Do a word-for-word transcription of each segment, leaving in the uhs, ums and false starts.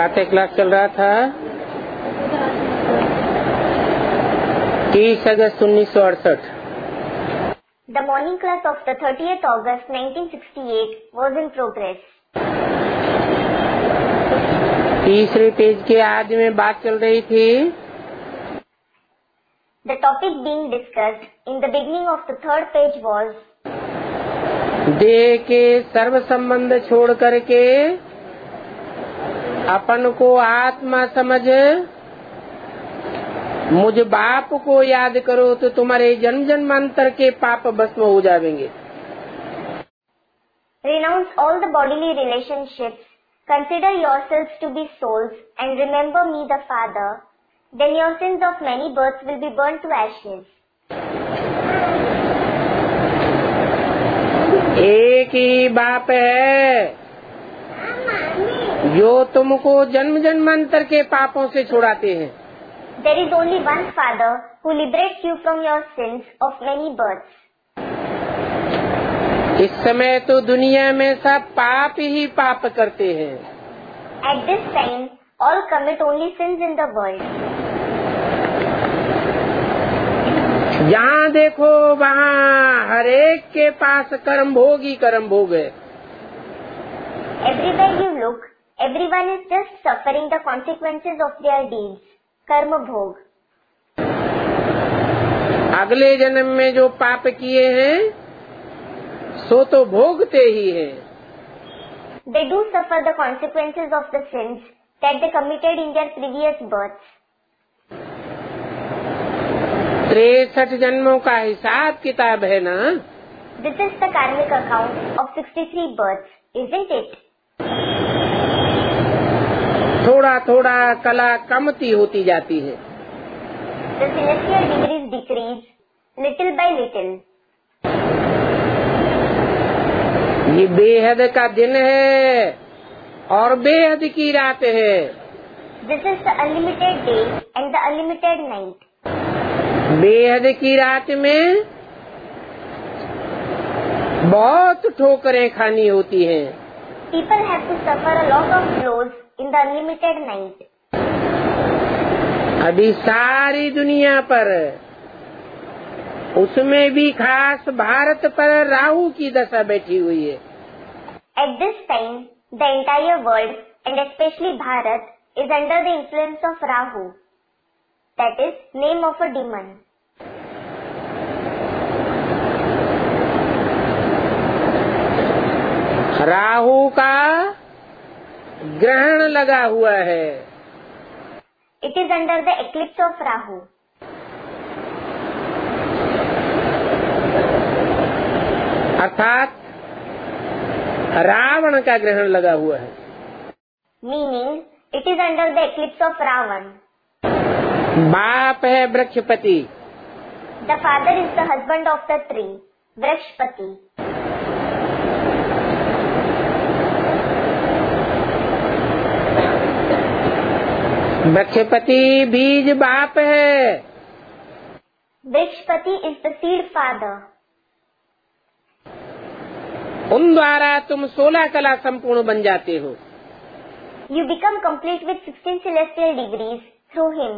प्रातः क्लास चल रहा था तीस अगस्त उन्नीस सौ अड़सठ। The morning class of the thirtieth August nineteen sixty-eight was in progress. तीसरे पेज के आदि में बात चल रही थी। The topic being discussed in the beginning of the third page was देह के सर्व संबंध छोड़ करके अपन को आत्मा समझ मुझ बाप को याद करो तो तुम्हारे जन्म जन्मांतर के पाप भस्म हो जाएंगे। Renounce all the bodily relationships, consider yourselves to be souls and remember me the Father, then your sins of many births will be burnt to ashes. एक ही बाप है जो तुमको जन्म जन्मांतर के पापों से छुड़ाते हैं। There is only one Father who liberates you from your sins of many births. इस समय तो दुनिया में सब पाप ही पाप करते हैं। At this time, all commit only sins in the world. जहाँ देखो वहाँ हर एक के पास कर्म भोग ही कर्म भोग है। Everywhere you look, everyone is just suffering the consequences of their deeds. कर्म भोग। अगले जन्म में जो पाप किए हैं सो तो भोगते ही हैं। They do suffer the consequences of the sins that they committed in their previous births. तिरसठ जन्मों का हिसाब किताब है ना। This is the karmic account of sixty-three births, isn't it? थोड़ा थोड़ा कला कमती होती जाती है। The celestial degrees decrease little by little. ये बेहद का दिन है और बेहद की रात है। This is the unlimited day and the unlimited night. बेहद की रात में बहुत ठोकरें खानी होती हैं। People have to suffer a lot of blows in the unlimited night. अभी सारी दुनिया पर उसमें भी खास भारत पर राहु की दशा बैठी हुई है। At this time, the entire world and especially Bharat is under the influence of Rahu. That is name of a demon. Rahu का ग्रहण लगा हुआ है। It is under the eclipse of Rahu. अर्थात रावण का ग्रहण लगा हुआ है। Meaning, it is under the eclipse of Ravan. बाप है वृक्षपति। The father is the husband of the tree, Vrikshpati. वृक्षपति बीज बाप है। Vrikshpati is the seed father. उन द्वारा तुम सोलह कला संपूर्ण बन जाते हो। You become complete with sixteen celestial degrees through him.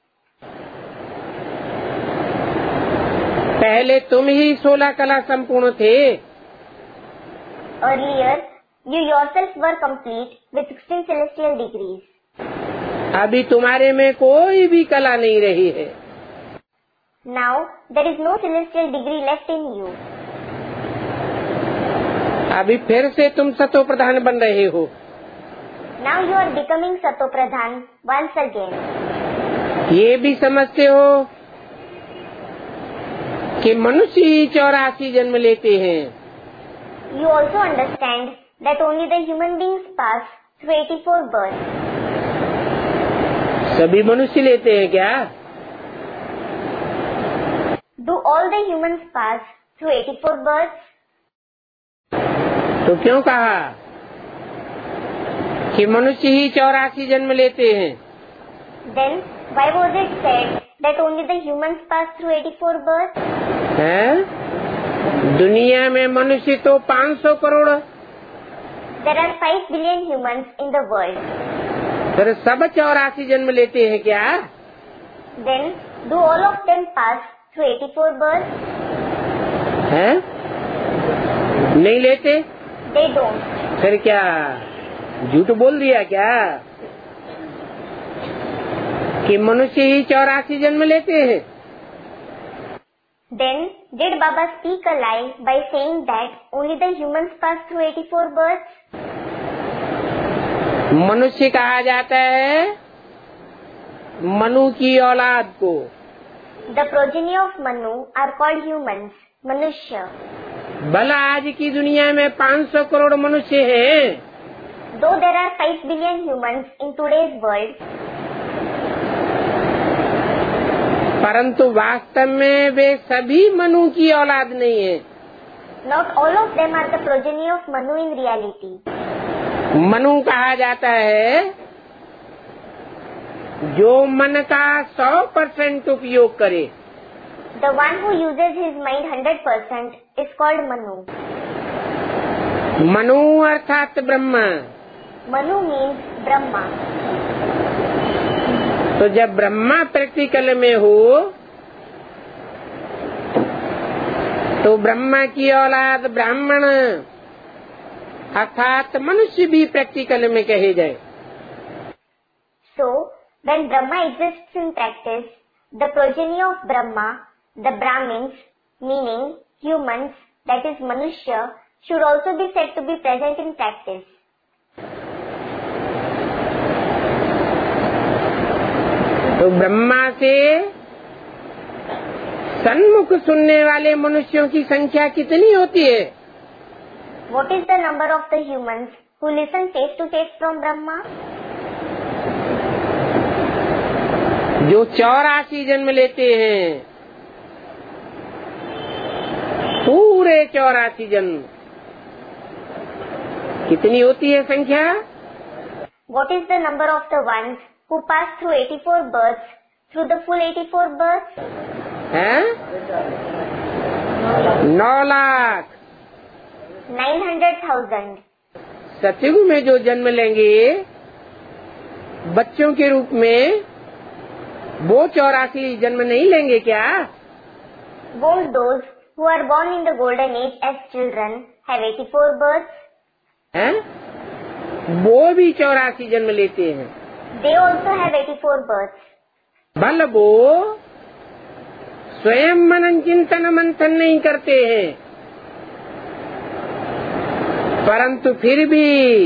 पहले तुम ही सोलह कला संपूर्ण थे। Earlier, you yourself were complete with sixteen celestial degrees. अभी तुम्हारे में कोई भी कला नहीं रही है। Now, there is no celestial degree left in you. अभी फिर से तुम सतो प्रधान बन रहे हो। Now you are becoming Sato Pradhan once again. ये भी समझते हो कि मनुष्य ही चौरासी जन्म लेते हैं। You also understand that only the human beings pass through eighty-four births. सभी मनुष्य लेते हैं क्या? Do all the humans pass through eighty-four births? तो क्यों कहा कि मनुष्य ही चौरासी जन्म लेते हैं? Then why was it said that only the humans pass through eighty-four births? है? दुनिया में मनुष्य तो पाँच सौ crore. There are five billion humans in the world. फिर सब चौरासी जन्म लेते हैं क्या? Then do all of them pass through eighty-four births? हैं? नहीं लेते? They don't. फिर क्या झूठ बोल दिया क्या कि मनुष्य ही चौरासी जन्म लेते हैं? Then did Baba speak a lie by saying that only the humans pass through eighty-four births? मनुष्य कहा जाता है मनु की औलाद को। The progeny of Manu are called humans, Manusya. भला आज की दुनिया में पाँच सौ करोड़ मनुष्य हैं, Though there are five billion humans in today's world, परंतु वास्तव में वे सभी मनु की औलाद नहीं है। not all of them are the progeny of Manu in reality. Manu कहा जाता है जो मन का सौ परसेंट उपयोग करे। The one who uses his mind one hundred percent is called Manu. Manu अर्थात ब्रह्मा। Manu means Brahma. तो जब ब्रह्मा प्रैक्टिकल में हो तो ब्रह्मा की औलाद ब्राह्मण अर्थात मनुष्य भी प्रैक्टिकल में कहे जाए। So, when Brahma exists in practice, the progeny of Brahma, the Brahmins, meaning humans, that is Manushya, should also be said to be present in practice. तो ब्रह्मा से सन्मुख सुनने वाले मनुष्यों की संख्या कितनी होती है? What is the number of the humans who listen face to face from Brahma? जो चौरासी जन्म लेते हैं, पूरे चौरासी जन्म कितनी होती है संख्या? What is the number of the ones who pass through eighty-four births, through the full eighty-four births? हैं? नौ लाख Nine hundred thousand. सतयुग में जो जन्म लेंगे बच्चों के रूप में, वो चौरासी जन्म नहीं लेंगे क्या? Won't those who are born in the golden age as children have eighty-four births? हैं? वो भी चौरासी जन्म लेते हैं। They also have eighty-four births. भल वो स्वयं मनन चिंतन मंथन नहीं करते हैं, परंतु फिर भी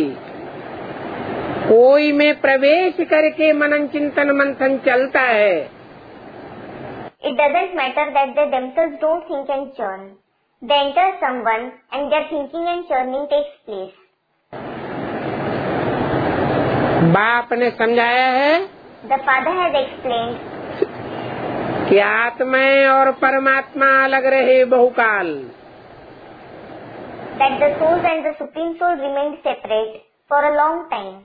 कोई में प्रवेश करके मनन चिंतन मंथन चलता है। It doesn't matter that they themselves don't think and churn. They enter someone and their thinking and churning takes place. बाप ने समझाया है The Father has explained कि आत्माएं और परमात्मा अलग रहे बहुकाल। that the souls and the Supreme Soul remained separate for a long time.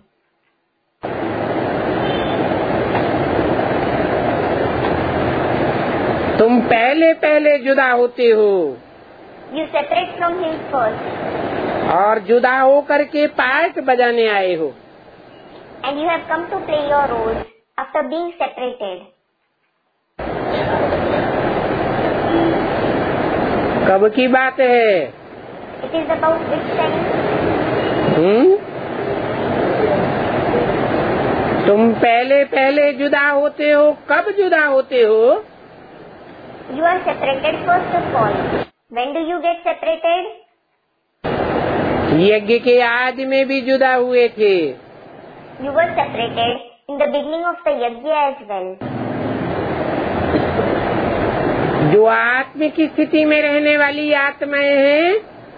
तुम पहले पहले जुदा होते हो You separate from Him first, और जुदा होकर के पार्ट बजाने आए हो। and you have come to play your roles after being separated. कब की बात है? It is about which time? हम्म? तुम पहले पहले जुदा होते हो, कब जुदा होते हो? You are separated first of all. When do you get separated? यज्ञ के आदि में भी जुदा हुए थे। You were separated in the beginning of the yajna as well. जो आत्म की स्थिति में रहने वाली आत्माएं हैं,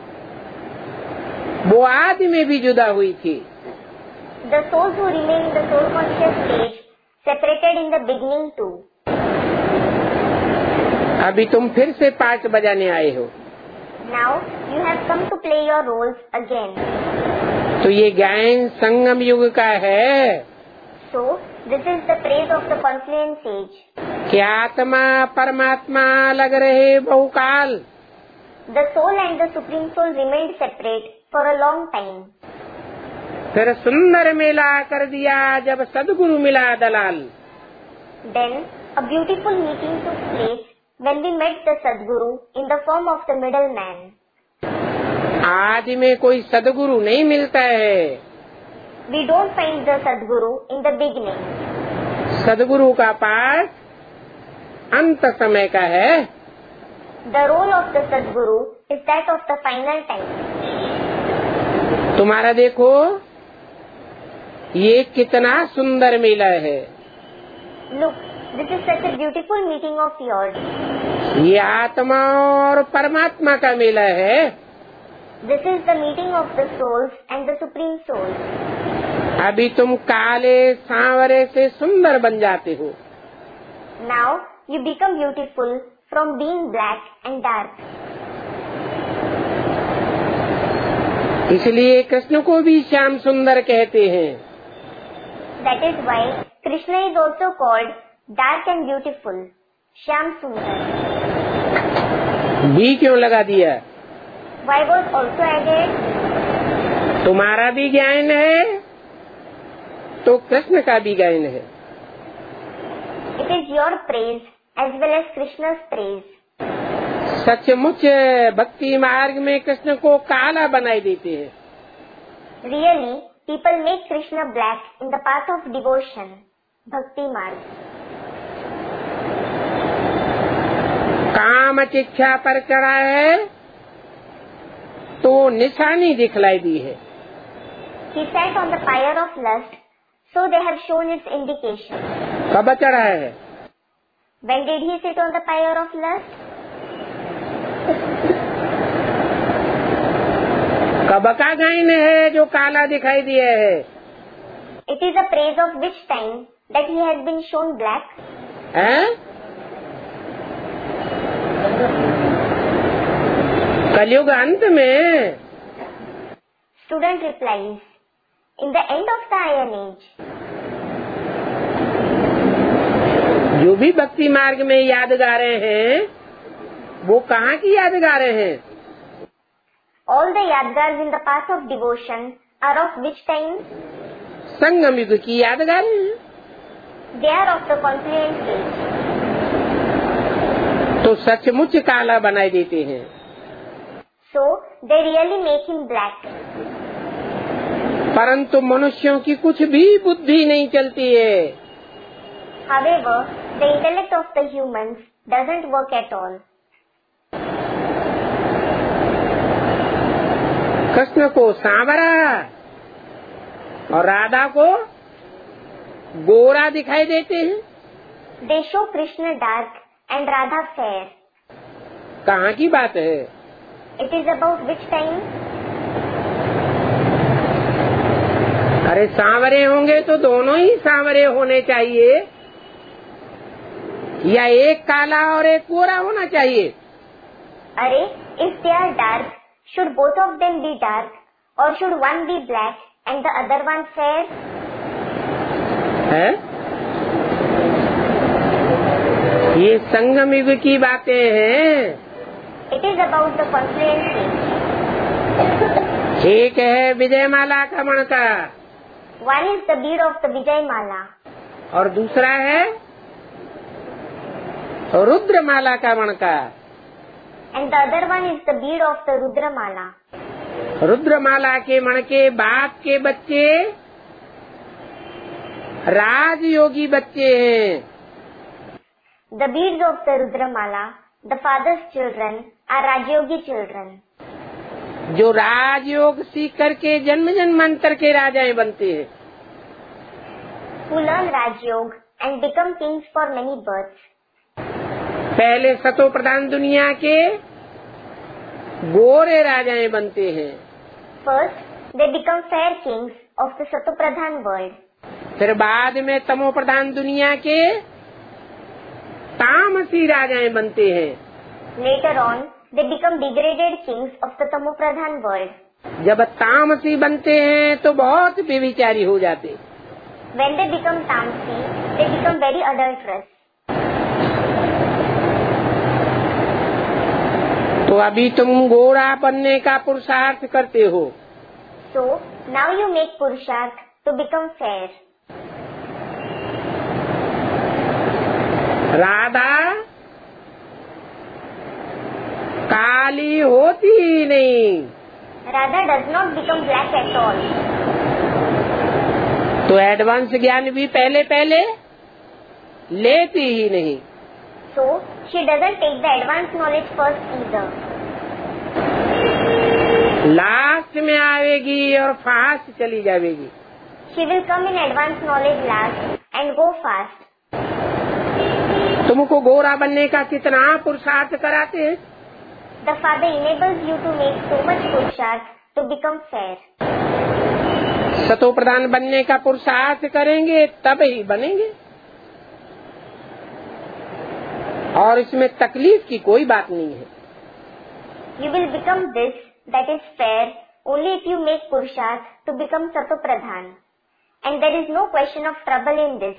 वो आदि में भी जुदा हुई थी। The souls who remain in the soul conscious stage separated in the beginning too. अभी तुम फिर से पार्ट बजाने आए हो। Now you have come to play your roles again. तो ये ज्ञान संगम युग का है। So this is the praise of the confluence age. कि आत्मा परमात्मा अलग रहे बहुकाल। The soul and the Supreme Soul remained separate for a long time. फिर सुंदर मेला कर दिया जब सदगुरु मिला दलाल। Then a beautiful meeting took place when we met the Sadguru in the form of the middleman. आज में कोई सदगुरु नहीं मिलता है। We don't find the Sadguru in the beginning. सदगुरु का पाठ अंत समय का है। The role of the Sadguru is that of the final time. तुम्हारा देखो ये कितना सुंदर मेला है। Look, this is such a beautiful meeting of yours. ये आत्मा और परमात्मा का मेला है। This is the meeting of the souls and the Supreme Soul. अभी तुम काले सांवरे से सुंदर बन जाते हो। Now you become beautiful from being black and dark. इसलिए कृष्ण को भी श्याम सुंदर कहते हैं। That is why Krishna is also called dark and beautiful, Shyam Sundar. भी क्यों लगा दिया? Why was also added? तुम्हारा भी ज्ञान है तो कृष्ण का भी ज्ञान है। It is your praise as well as Krishna's praise. सचमुच भक्ति मार्ग में कृष्ण को काला बनाई देते हैं। Really, people make Krishna black in the path of devotion, Bhakti Marg. काम चिच्छा पर चढ़ा है तो निशानी दिखलाई दी है। He sat on the pyre of lust, so they have shown its indication. कब चढ़ा है? When did he sit on the pyre of lust? कब का गायन है जो काला दिखाई दिया है? It is a praise of which time that he has been shown black? हैं? कलयुग अंत में। Student replies, in the end of the Iron Age. जो भी भक्ति मार्ग में याद गा रहे हैं वो कहाँ की याद गा रहे हैं? All the yadgars in the path of devotion are of which time? संगम युग की याद गा रहे हैं। They are of the confluent age. तो सचमुच काला बनाई देते हैं। So they really make him black. परंतु मनुष्यों की कुछ भी बुद्धि नहीं चलती है। However, the intellect of the humans doesn't work at all. Krishna को सांवरा और राधा को गोरा दिखाई देते हैं। They show Krishna dark and Radha fair. कहाँ की बात है? It is about which time? अरे सांवरे होंगे तो दोनों ही सांवरे होने चाहिए या एक काला और एक गोरा होना चाहिए? अरे, if they are dark, should both of them be dark, or should one be black and the other one fair? है? ये संगम युग की बातें हैं। It is about the confluent age. एक है विजय माला का मणका One is the bead of the Vijay Mala. और दूसरा है रुद्र माला का मणका। And the other one is the bead of the Rudra Mala. Rudra माला के मणके बाप के बच्चे राजयोगी बच्चे हैं। The beads of the Rudra Mala, the father's children, are Rajyogi children. जो राजयोग सीख करके जन्म जन्मांतर के राजाएं बनते हैं। Who learn Rajyog and become kings for many births. पहले सतो प्रधान दुनिया के गोरे राजाएं बनते हैं। First, they become fair kings of the Satopradhan world. फिर बाद में तमो प्रधान दुनिया के तामसी राजाएं बनते हैं। Later on, they become degraded kings of the Tamopradhan world. जब तामसी बनते हैं तो बहुत व्यभिचारी हो जाते। When they become Tamsi, they become very adulterous. तो अभी तुम गोरा बनने का पुरुषार्थ करते हो। So now you make Purusharth to become fair. Radha काली होती ही नहीं। Radha does not become black at all. तो एडवांस ज्ञान भी पहले पहले लेती ही नहीं। So she doesn't take the advanced knowledge first either. Last में आवेगी और फास्ट चली जाएगी। She will come in advanced knowledge last and go fast. तुमको गोरा बनने का कितना पुरुषार्थ कराते हैं? The father enables you to make so much Purusharth to become fair. सतो प्रधान बनने का पुरुषार्थ करेंगे तब ही बनेंगे, और इसमें तकलीफ की कोई बात नहीं है। You will become this, that is fair, only if you make Purusharth to become Sato Pradhan. And there is no question of trouble in this.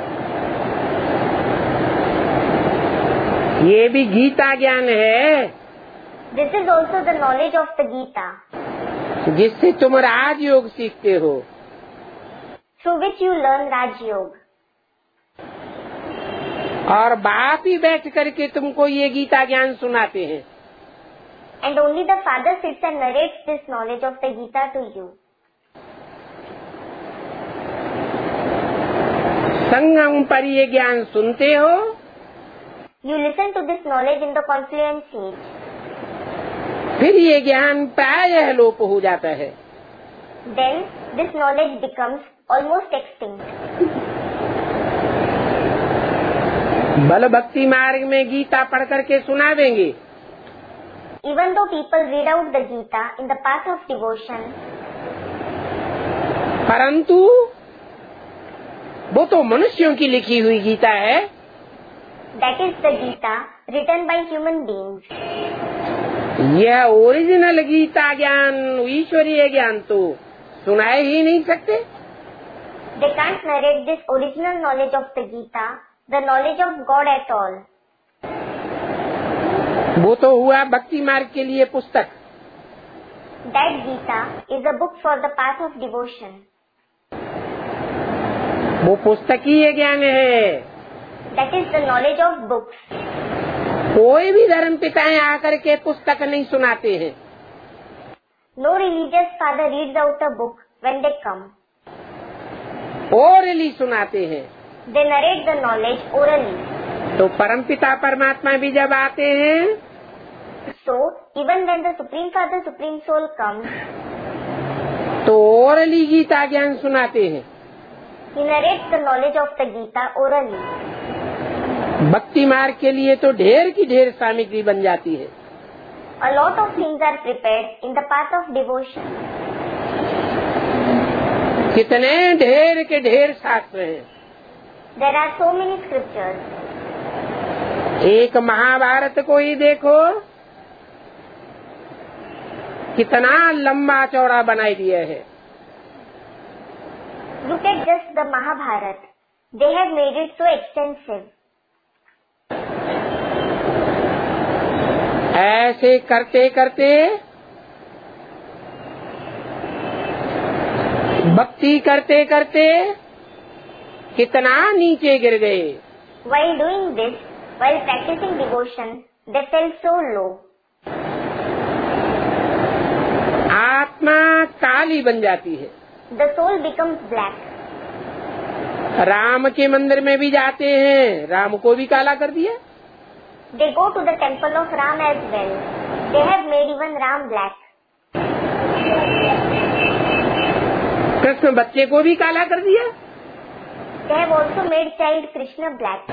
ये भी गीता ज्ञान है। This is also the knowledge of the Gita, जिससे तुम राजयोग सीखते हो। through which you learn Raj Yoga. और बाप ही बैठ करके तुमको ये गीता ज्ञान सुनाते हैं। And only the father sits and narrates this knowledge of the Gita to you. संगम पर ये ज्ञान सुनते हो, You listen to this knowledge in the confluent stage. फिर ये ज्ञान प्रायः लोप हो जाता है। Then this knowledge becomes almost extinct. बल भक्ति मार्ग में गीता पढ़ करके सुनावेंगे, Even though people read out the Gita in the path of devotion, परंतु वो तो मनुष्यों की लिखी हुई गीता है। that is the Gita written by human beings. यह ओरिजिनल गीता ज्ञान, ईश्वरीय ज्ञान तो सुनाए ही नहीं सकते। They can't narrate this original knowledge of the Gita, the knowledge of God at all. वो तो हुआ भक्ति मार्ग के लिए पुस्तक। That Gita is a book for the path of devotion. वो पुस्तकीय ज्ञान है। That is the knowledge of books. कोई भी धर्म पिताएं आकर के पुस्तक नहीं सुनाते हैं। No religious father reads out a book when they come. Orally सुनाते हैं। They narrate the knowledge orally. तो परमपिता परमात्मा भी जब आते हैं, So even when the Supreme Father, Supreme Soul comes, तो ओरली गीता ज्ञान सुनाते हैं। he narrates the knowledge of the Gita orally. भक्ति मार्ग के लिए तो ढेर की ढेर सामग्री बन जाती है। A lot of things are prepared in the path of devotion. कितने ढेर के ढेर शास्त्र हैं। There are so many scriptures. एक महाभारत को ही देखो, कितना लंबा चौड़ा बनाई दिया है। Look at just the Mahabharata. They have made it so extensive. ऐसे करते करते भक्ति करते करते कितना नीचे गिर गए। While doing this, while practicing devotion, they fell so low. आत्मा काली बन जाती है। The soul becomes black. Ram के मंदिर में भी जाते हैं, राम को भी काला कर दिया। They go to the temple of Ram as well. They have made even Ram black. Krishna बच्चे को भी काला कर दिया। They have also made child Krishna black.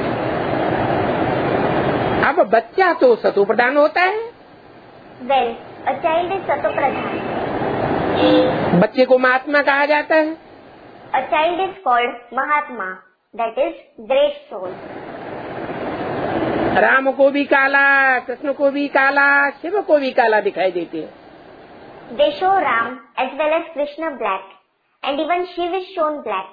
अब बच्चा तो सतो प्रधान होता है। Well, a child is Sato Pradhan. बच्चे को महात्मा कहा जाता है। A child is called Mahatma, that is great soul. Ram को भी काला, कृष्ण को भी काला, शिव को भी काला दिखाई देते हैं। They show Ram as well as Krishna black, and even Shiv is shown black.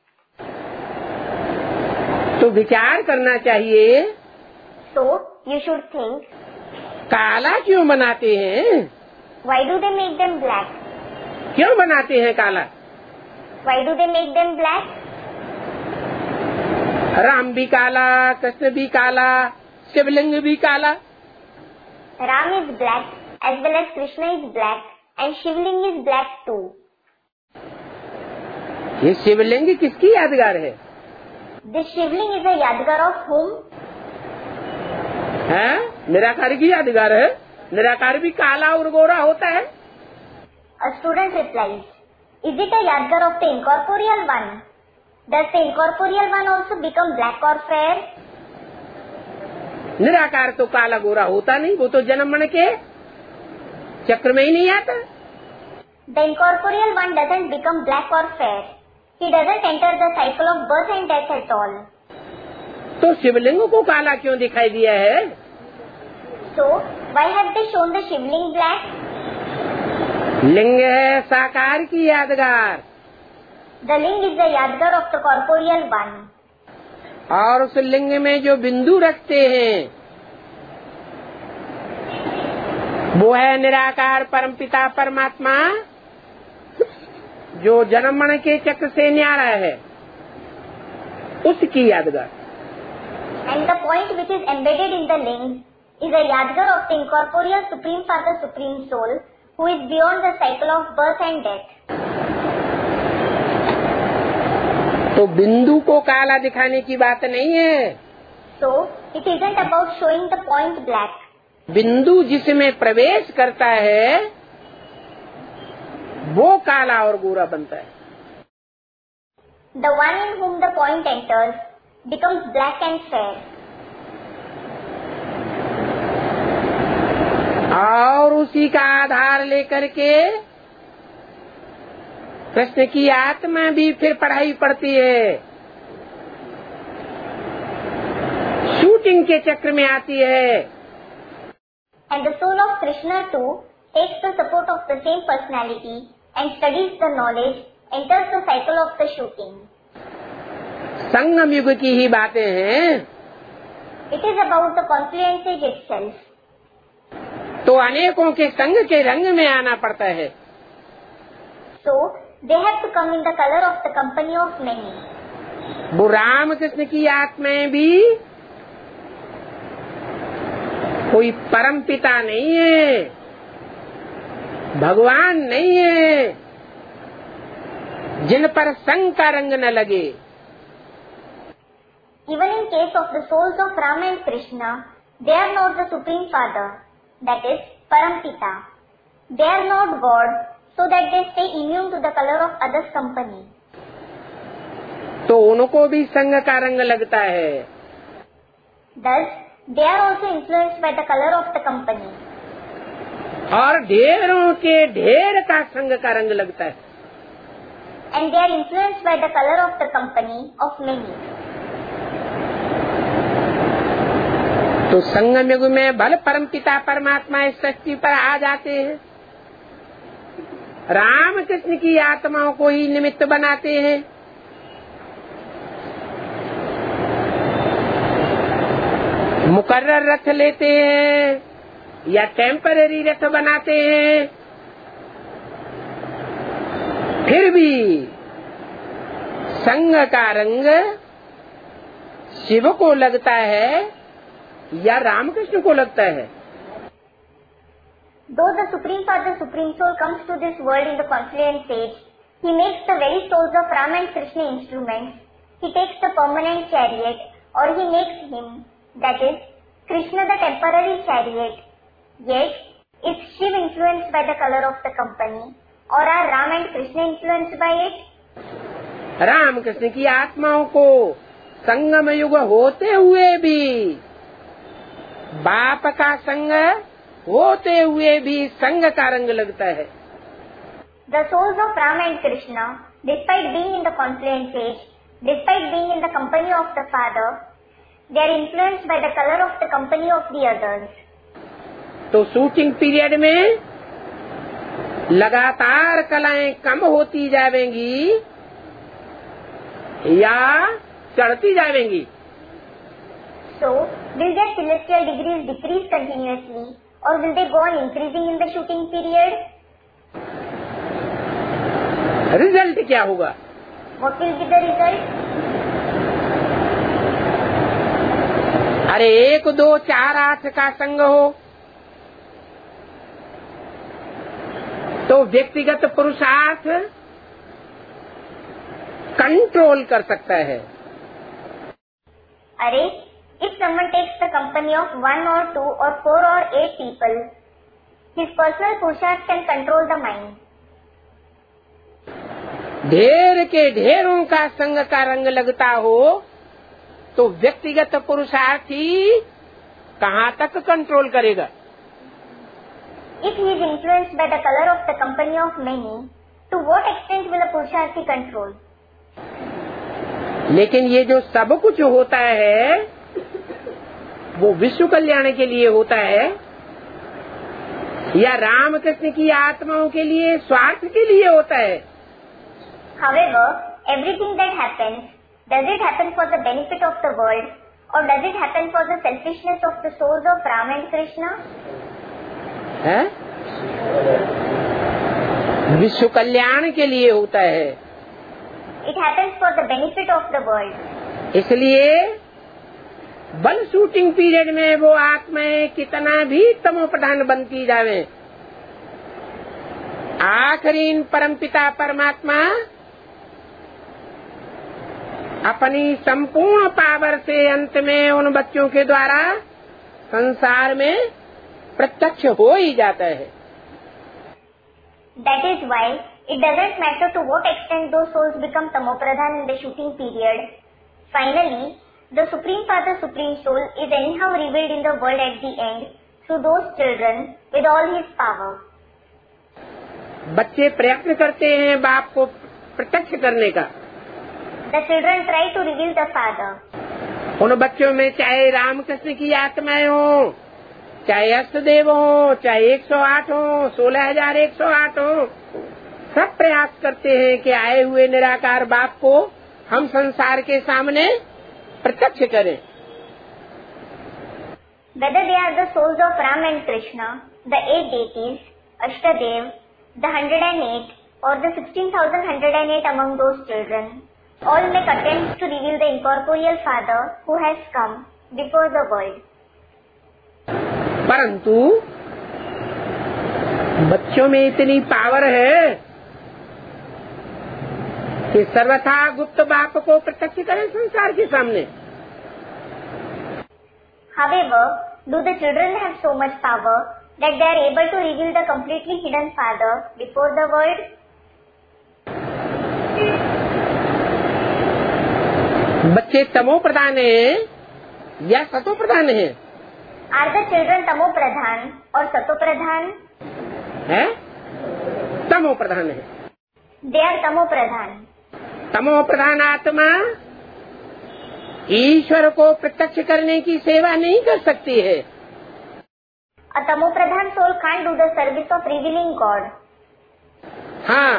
तो विचार करना चाहिए, So you should think, काला क्यों बनाते हैं? why do they make them black? क्यों बनाते हैं काला? Why do they make them black? Ram भी काला, कृष्ण भी काला, शिवलिंग भी काला। Ram is black as well as Krishna is black and Shivling is black too. ये शिवलिंग किसकी यादगार है? This Shivling is a yadgar of whom? है? निराकार की यादगार है। निराकार भी काला और गोरा होता है। A student replies, is it a yadgar of the incorporeal one? Does the incorporeal one also become black or fair? निराकार तो काला गोरा होता नहीं, वो तो जन्म मरण के चक्र में ही नहीं आता। The incorporeal one doesn't become black or fair. He doesn't enter the cycle of birth and death at all. तो शिवलिंग को काला क्यों दिखाई दिया है? So, why have they shown the Shivling black? लिंग है साकार की यादगार। The ling is the yadgar of the corporeal one. और उस लिंग में जो बिंदु रखते हैं वो है निराकार परमपिता परमात्मा, जो जन्म मरण के चक्र से न्यारा है, उसकी यादगार। And the point which is embedded in the ling is a yadgar of the incorporeal Supreme Father, Supreme Soul, who is beyond the cycle of birth and death. तो बिंदु को काला दिखाने की बात नहीं है। So, it isn't about showing the point black. बिंदु जिसमें प्रवेश करता है वो काला और गोरा बनता है। The one in whom the point enters becomes black and fair. और उसी का आधार लेकर के कृष्ण की आत्मा भी फिर पढ़ाई पड़ती है, शूटिंग के चक्र में आती है। And the soul of Krishna too takes the support of the same personality and studies the knowledge, enters the cycle of the shooting. संगम युग की ही बातें हैं। It is about the confluence age itself. तो अनेकों के संग के रंग में आना पड़ता है। So, they have to come in the color of the company of many. वो राम कृष्ण की आत्माएं भी कोई परम पिता नहीं है, भगवान नहीं है, जिन पर संग का रंग न लगे। Even in case of the souls of Rama and Krishna, they are not the Supreme Father, that is, Parampita. They are not God, so that they stay immune to the color of others' company. तो उनको भी संग का रंग लगता है। Thus, they are also influenced by the color of the company. और ढेरों के ढेर का संग का रंग लगता है। And they are influenced by the color of the company of many. तो संगम युग में भल परम पिता परमात्मा इस सृष्टि पर आ जाते हैं, राम कृष्ण की आत्माओं को ही निमित्त बनाते हैं। मुकर्रर रथ लेते हैं या टेम्पररी रथ बनाते हैं, फिर भी संग का रंग शिव को लगता है या रामकृष्ण को लगता है। Though the Supreme Father, Supreme Soul comes to this world in the confluence age, he makes the very souls of Rama and Krishna instruments. He takes the permanent chariot, or he makes him, that is, Krishna the temporary chariot. Yet, is Shiv influenced by the color of the company, or are Rama and Krishna influenced by it? Ram Krishna की आत्माओं को संगम युग होते हुए भी, बाप का संग होते हुए भी संग का रंग लगता है। The souls of Rama and Krishna, despite being in the confluence age, despite being in the company of the Father, they are influenced by the color of the company of the others. तो shooting period में लगातार कलाएं कम होती जाएंगी या चढ़ती जाएंगी। So, will their celestial degrees decrease continuously, or will they go on increasing in the shooting period? Result क्या होगा? What will be the result? अरे एक दो चार आठ का संग हो तो व्यक्तिगत पुरुषार्थ कंट्रोल कर सकता है। अरे, if someone takes the company of one or two or four or eight people, his personal purushart can control the mind. ढेर के ढेरों का संग का रंग लगता हो तो व्यक्तिगत पुरुषार्थ ही कहाँ तक कंट्रोल करेगा? If he is influenced by the color of the company of many, to what extent will a purusharthi control? लेकिन ये जो सब कुछ होता है वो विश्व कल्याण के लिए होता है या रामकृष्ण की आत्माओं के लिए स्वार्थ के लिए होता है? However, everything that happens, does it happen for the benefit of the world or does it happen for the selfishness of the souls of Ram and Krishna? है? विश्व कल्याण के लिए होता है। It happens for the benefit of the world. इसलिए बल shooting period में वो आत्माएं कितना भी तमो प्रधान बनती जावे, आखिरी परमपिता परमात्मा अपनी संपूर्ण पावर से अंत में उन बच्चों के द्वारा संसार में प्रत्यक्ष हो ही जाता है। That is why it doesn't matter to what extent those souls become tamopradhan in the shooting period. Finally, the Supreme Father, Supreme Soul is anyhow revealed in the world at the end through those children with all his power. बच्चे प्रयत्न करते हैं बाप को प्रत्यक्ष करने का। The children try to reveal the Father. उन बच्चों में चाहे रामकृष्ण की आत्माएं हो, चाहे अष्टदेव हो, चाहे एक सौ आठ हो, सोलह हजार एक सौ आठ हो, सब प्रयास करते हैं कि आए हुए निराकार बाप को हम संसार के सामने प्रत्यक्ष करें। Whether they are the souls of Ram and Krishna, the eight deities, Ashtadev, the one hundred eight, or the sixteen thousand one hundred eight among those children, all make attempts to reveal the incorporeal Father who has come before the world. परंतु बच्चों में इतनी power है कि सर्वथा गुप्त बाप को प्रत्यक्ष करें संसार के सामने। However, do the children have so much power that they are able to reveal the completely hidden Father before the world? बच्चे तमो प्रधान है या सतो प्रधान है? Are the children tamo pradhan or sato pradhan? है? तमो प्रधान है। They are tamo pradhan. तमो प्रधान आत्मा ईश्वर को प्रत्यक्ष करने की सेवा नहीं कर सकती है। A tamo pradhan soul can't do the service of revealing God. हाँ,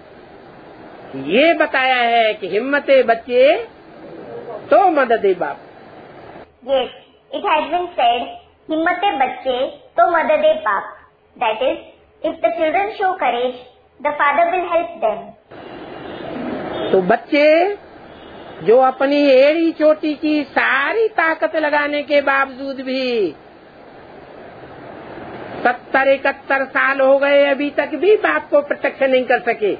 ये बताया है कि हिम्मते बच्चे तो मददे बाप। Yes, it has been said, himmate bacche to madade baap. That is, if the children show courage, the Father will help them. तो बच्चे जो अपनी एड़ी चोटी की सारी ताकत लगाने के बावजूद भी सत्तर इकहत्तर साल हो गए अभी तक भी बाप को प्रत्यक्ष नहीं कर सके।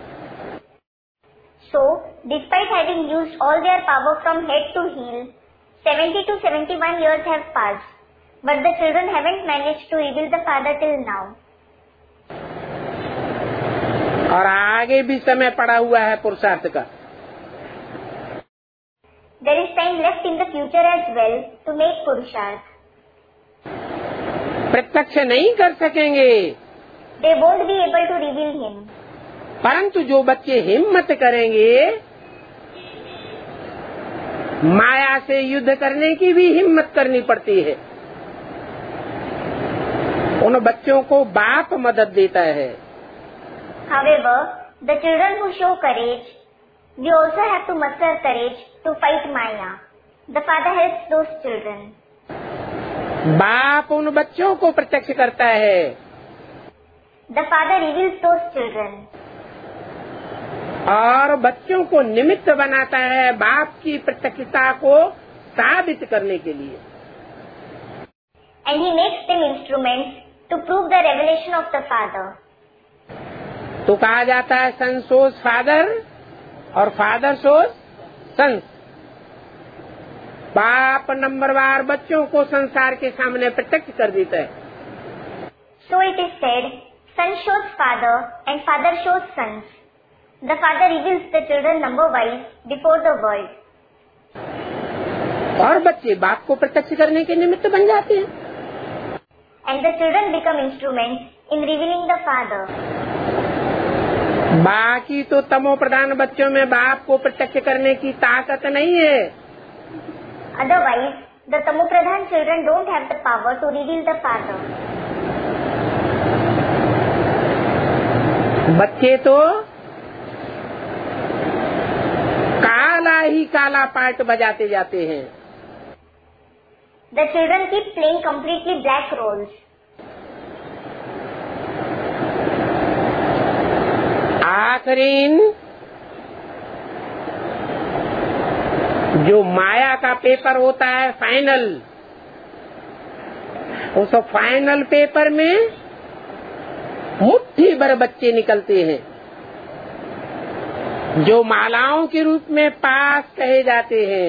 So, despite having used all their power from head to heel, seventy to seventy-one years have passed, but the children haven't managed to reveal the Father till now. और आगे भी समय पड़ा हुआ है पुरुषार्थ का। There is time left in the future as well to make Purusharth. प्रत्यक्ष नहीं कर सकेंगे, They won't be able to reveal Him. परंतु जो बच्चे हिम्मत करेंगे, माया से युद्ध करने की भी हिम्मत करनी पड़ती है। उन बच्चों को बाप मदद देता है। However, the children who show courage, we also have to muster courage to fight Maya. The Father helps those children. बाप उन बच्चों को प्रत्यक्ष करता है। The Father reveals those children. और बच्चों को निमित्त बनाता है बाप की प्रत्यक्षता को साबित करने के लिए। And he makes them instruments to prove the revelation of the Father. तो कहा जाता है सन shows फादर और फादर shows सन। बाप नंबरवार बच्चों को संसार के सामने प्रत्यक्ष कर देता है। So it is said, son shows father and father shows sons. The father reveals the children number-wise before the world. और बच्चे बाप को प्रत्यक्ष करने के निमित्त बन जाते हैं। And the children become instruments in revealing the Father. बाकी तो तमो प्रधान बच्चों में बाप को प्रत्यक्ष करने की ताकत नहीं है। Otherwise, the Tamopradhan children don't have the power to reveal the Father. बच्चे तो काला ही काला पार्ट बजाते जाते हैं। The children keep playing completely black roles. आखिरीन जो माया का पेपर होता है फाइनल, उस फाइनल पेपर में मुट्ठी भर बच्चे निकलते हैं जो मालाओं के रूप में पास कहे जाते हैं।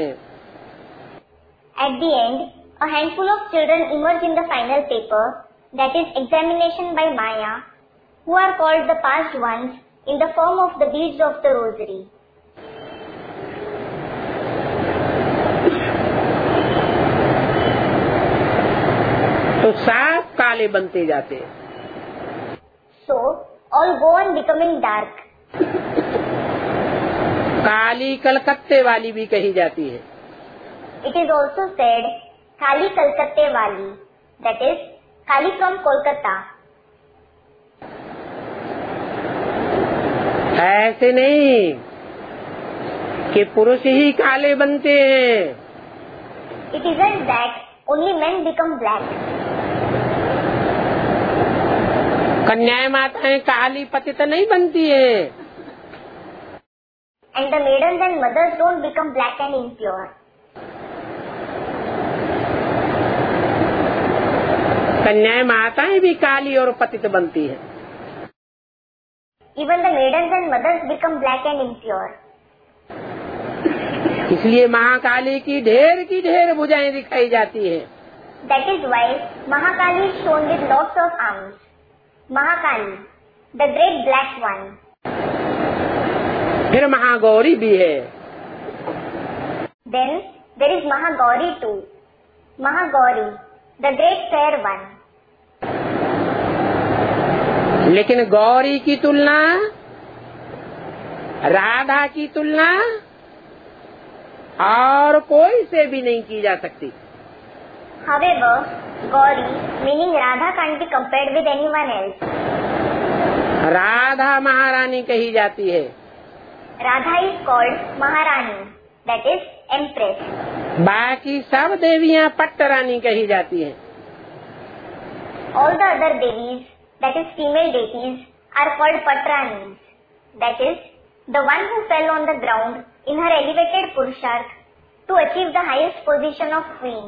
At the end, a handful of children emerge in the final paper, that is examination by Maya, who are called the passed ones in the form of the beads of the rosary. तो साफ काले बनते जाते हैं। So, all go on becoming dark. काली कलकत्ते वाली भी कही जाती है। It is also said, Kali Kalkatte Wali, that is, Kali from Kolkata. ऐसे नहीं कि पुरुष ही काले बनते हैं। It isn't that only men become black. कन्याएं माताएं काली पतित नहीं बनती है। And the maidens and mothers don't become black and impure. कन्याएं माताएं भी काली और पतित बनती हैं। Even the maidens and mothers become black and impure. इसलिए महाकाली की ढेर की ढेर भुजाएं दिखाई जाती हैं। That is why Mahakali is shown with lots of arms. Mahakali, the great black one. फिर महागौरी भी है। Then there is Mahagauri too. Mahagauri, the great fair one. लेकिन गौरी की तुलना राधा की तुलना और कोई से भी नहीं की जा सकती। However, Gauri, meaning Radha, can't be compared with anyone else. Radha महारानी कही जाती है। Radha is called Maharani, that is Empress. बाकी सब देवियां पट्टरानी कही जाती हैं। All the other devis, that is female deities, are called Patranis, that is the one who fell on the ground in her elevated Purusharth to achieve the highest position of queen.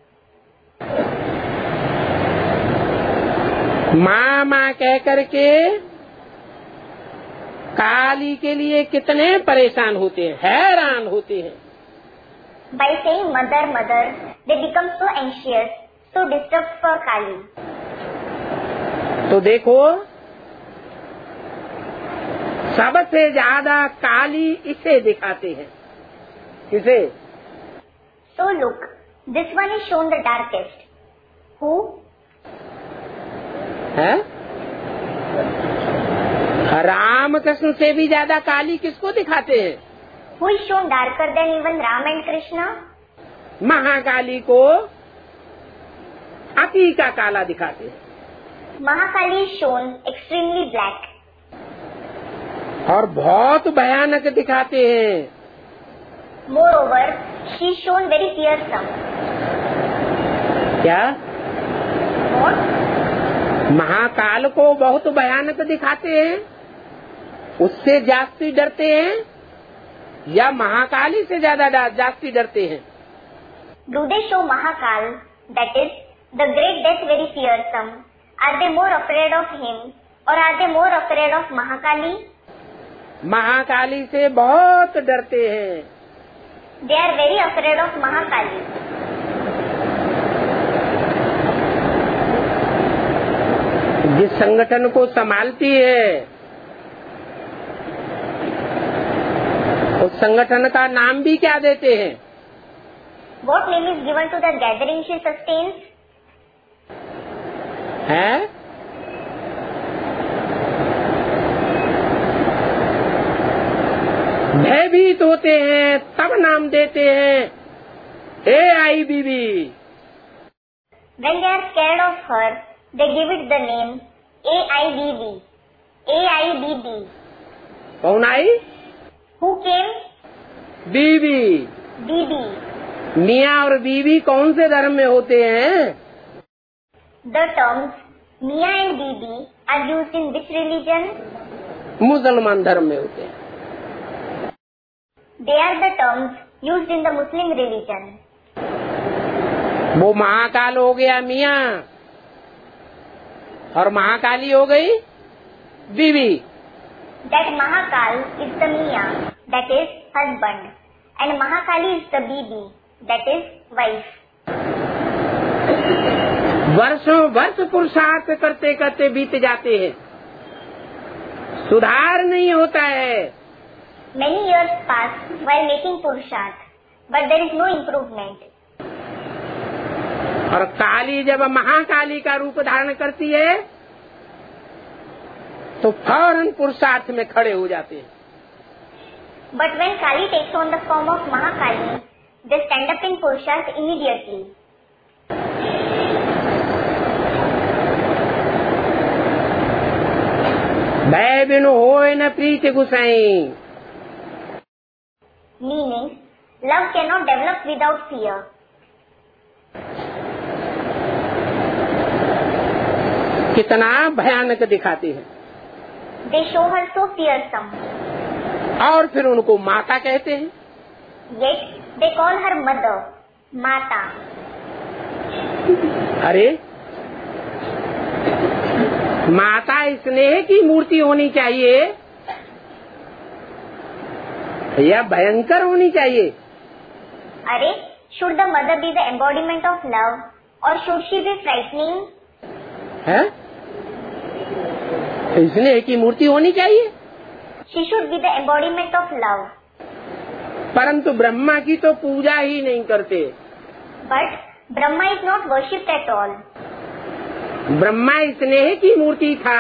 माँ माँ कह करके काली के लिए कितने परेशान होते हैं, हैरान होते हैं। By saying mother, mother, they become so anxious, so disturbed for Kali. तो देखो सबसे ज्यादा काली इसे दिखाते हैं। किसे? So look, this one is shown the darkest. Who? है? राम कृष्ण से भी ज्यादा काली किसको दिखाते हैं? Who is shown darker than even Ram and Krishna? Mahakali को अति का काला दिखाते हैं। Mahakali is shown extremely black. और बहुत भयानक दिखाते हैं। Moreover, she is shown very fearsome. क्या? What? महाकाल को बहुत भयानक दिखाते हैं। उससे जास्ती डरते हैं या महाकाली से ज्यादा जास्ती डरते हैं? Do they show Mahakal, that is, the great death very fearsome? Are they more afraid of him or are they more afraid of Mahakali? Mahakali से बहुत डरते हैं। They are very afraid of Mahakali. जिस संगठन को संभालती है उस संगठन का नाम भी क्या देते हैं? What name is given to the gathering she sustains? है? भयभीत होते हैं तब नाम देते हैं A I B B. When they are scared of her, they give it the name A I B B. A I B B. कौन आई? Who came? बीबी। बीबी। मियाँ और बीबी कौन से धर्म में होते हैं? The terms Mia and Bibi are used in which religion? मुसलमान धर्म में होते हैं। They are the terms used in the Muslim religion. वो महाकाल हो गया मियाँ और महाकाली हो गई बीवी। That Mahakal is the Mia, that is husband, and Mahakali is the Bibi, that is wife. वर्षों वर्ष पुरुषार्थ करते करते बीत जाते हैं, सुधार नहीं होता है। Many years pass while making Purusharth, but there is no improvement. और काली जब महाकाली का रूप धारण करती है तो फौरन पुरुषार्थ में खड़े हो जाते हैं। But when Kali takes on the form of Mahakali, they stand up in Purusharth immediately. भय बिनु होय न प्रीति गुसाई। Meaning, love cannot develop without fear. कितना भयानक दिखाते हैं। They show her so fearsome. और फिर उनको माता कहते हैं। Yet they call her mother, Mata. अरे माता स्नेह की मूर्ति होनी चाहिए या भयंकर होनी चाहिए? अरे, should the mother be the embodiment of love or should she be frightening? है? स्नेह की मूर्ति होनी चाहिए। She should be the embodiment of love. परंतु ब्रह्मा की तो पूजा ही नहीं करते। But Brahma is not worshipped at all. Brahma स्नेह की मूर्ति था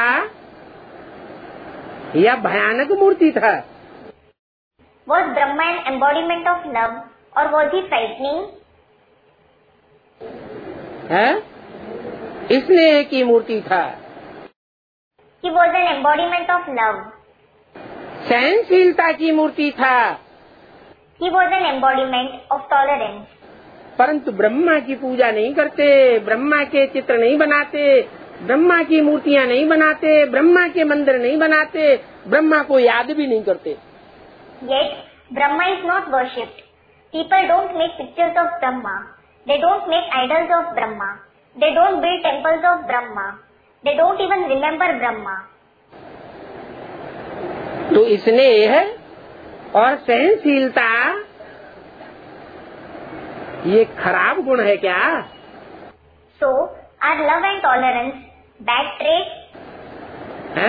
या भयानक मूर्ति था? Was Brahma an embodiment of love or was he frightening? है? स्नेह की मूर्ति था। He was an embodiment of love. सहनशीलता की मूर्ति था। He was an embodiment of tolerance. परंतु ब्रह्मा की पूजा नहीं करते, ब्रह्मा के चित्र नहीं बनाते, ब्रह्मा की मूर्तियाँ नहीं बनाते, ब्रह्मा के मंदिर नहीं बनाते, ब्रह्मा को याद भी नहीं करते। Yet Brahma is not worshipped. People don't make pictures of Brahma. They don't make idols of Brahma. They don't build temples of Brahma. They don't even remember Brahma. तो स्नेह और सहनशीलता ये खराब गुण है क्या? So, are love and tolerance bad traits? हैं?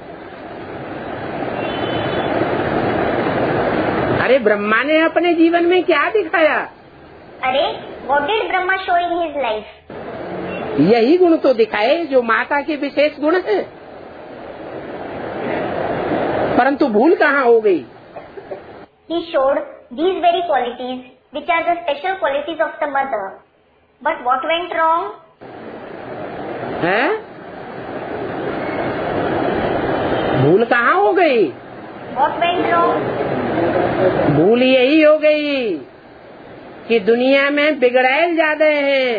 अरे ब्रह्मा ने अपने जीवन में क्या दिखाया? अरे, what did Brahma show in his life? यही गुण तो दिखाए जो माता के विशेष गुण हैं। परंतु भूल कहाँ हो गई? He showed these very qualities which are the special qualities of the mother. But what went wrong? हैं? भूल कहाँ हो गई? What went wrong? भूल यही हो गई कि दुनिया में बिगड़ैल ज्यादा हैं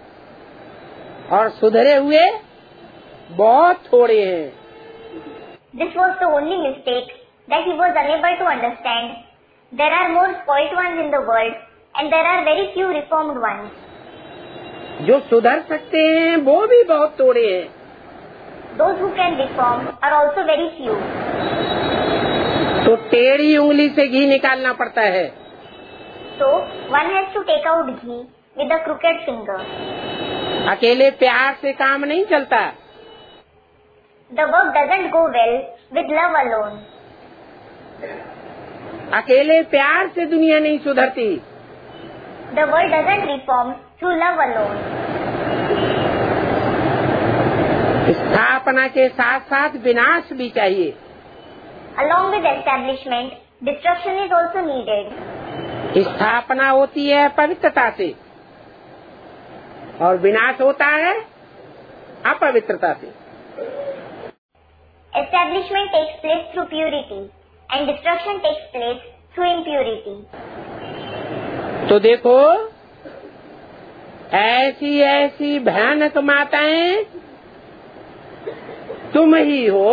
और सुधरे हुए बहुत थोड़े हैं। This was the only mistake that he was unable to understand. There are more spoilt ones in the world and there are very few reformed ones. जो सुधर सकते हैं वो भी बहुत थोड़े हैं. Those who can reform are also very few. तो टेढ़ी उंगली से घी निकालना पड़ता है. So one has to take out ghee with a crooked finger. अकेले प्यार से काम नहीं चलता. The work doesn't go well with love alone. अकेले प्यार से दुनिया नहीं सुधरती. The world doesn't reform through love alone. स्थापना के साथ साथ विनाश भी चाहिए. Along with establishment, destruction is also needed. स्थापना होती है पवित्रता से और विनाश होता है अपवित्रता से. Establishment takes place through purity and destruction takes place through impurity. तो देखो ऐसी ऐसी भयानक माताएं तुम ही हो.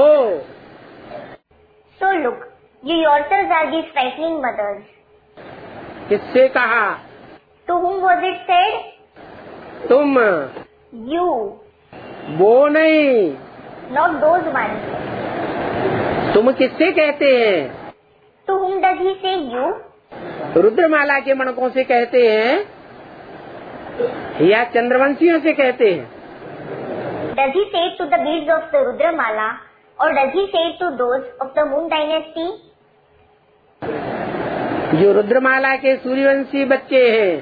So look, you yourselves are these frightening mothers. किससे कहा? To whom was it said? तुम. You. वो नहीं. Not those ones. तुम किससे कहते हैं? To whom does he say you? रुद्रमाला के मणकों से कहते हैं या चंद्रवंशियों से कहते हैं? Does he say it to the beads of the Rudramala or does he say it to those of the Moon dynasty? जो रुद्रमाला के सूर्यवंशी बच्चे हैं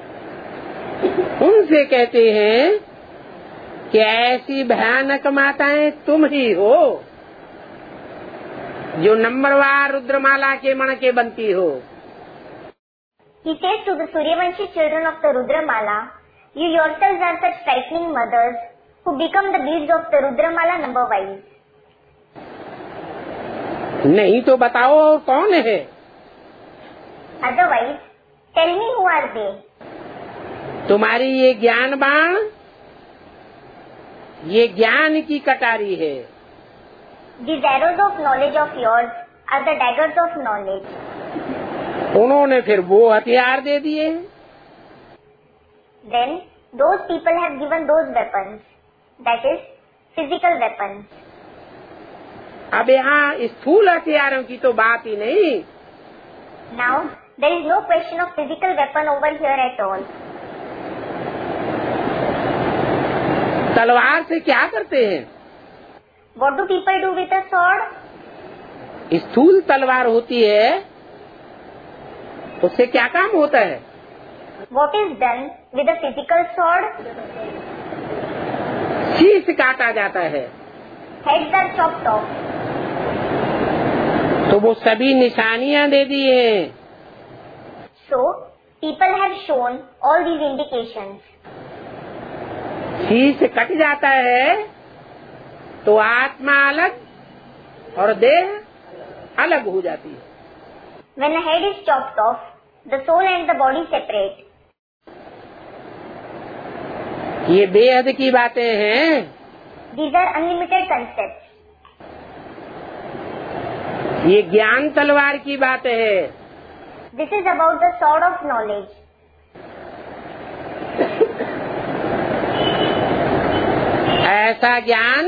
उनसे कहते हैं कि ऐसी भयानक माताएं तुम ही हो जो नंबरवार रुद्रमाला के मणके बनती हो. He says to the Suryavanshi children of the Rudramala, you yourselves are such frightening mothers who become the beads of the Rudramala number wise. नहीं तो बताओ कौन है? Otherwise, tell me who are they? तुम्हारी ये ज्ञान बाण ये ज्ञान की कटारी है. These arrows of knowledge of yours are the daggers of knowledge. उन्होंने फिर वो हथियार दे दिए. Then those people have given those weapons, that is physical weapons. अब यहाँ स्थूल हथियारों की तो बात ही नहीं. Now there is no question of physical weapon over here at all. तलवार से क्या करते हैं? What do people do with a sword? स्थूल तलवार होती है उससे क्या काम होता है? What is done with a physical sword? शीश काटा जाता है. Heads are chopped off. तो वो सभी निशानियां दे दी हैं. So people have shown all these indications. शीश कट जाता है तो आत्मा अलग और देह अलग हो जाती है. When a head is chopped off, the soul and the body separate. ये बेहद की बातें हैं. These are unlimited concepts. ये ज्ञान तलवार की बात है. This is about the sword of knowledge. ऐसा ज्ञान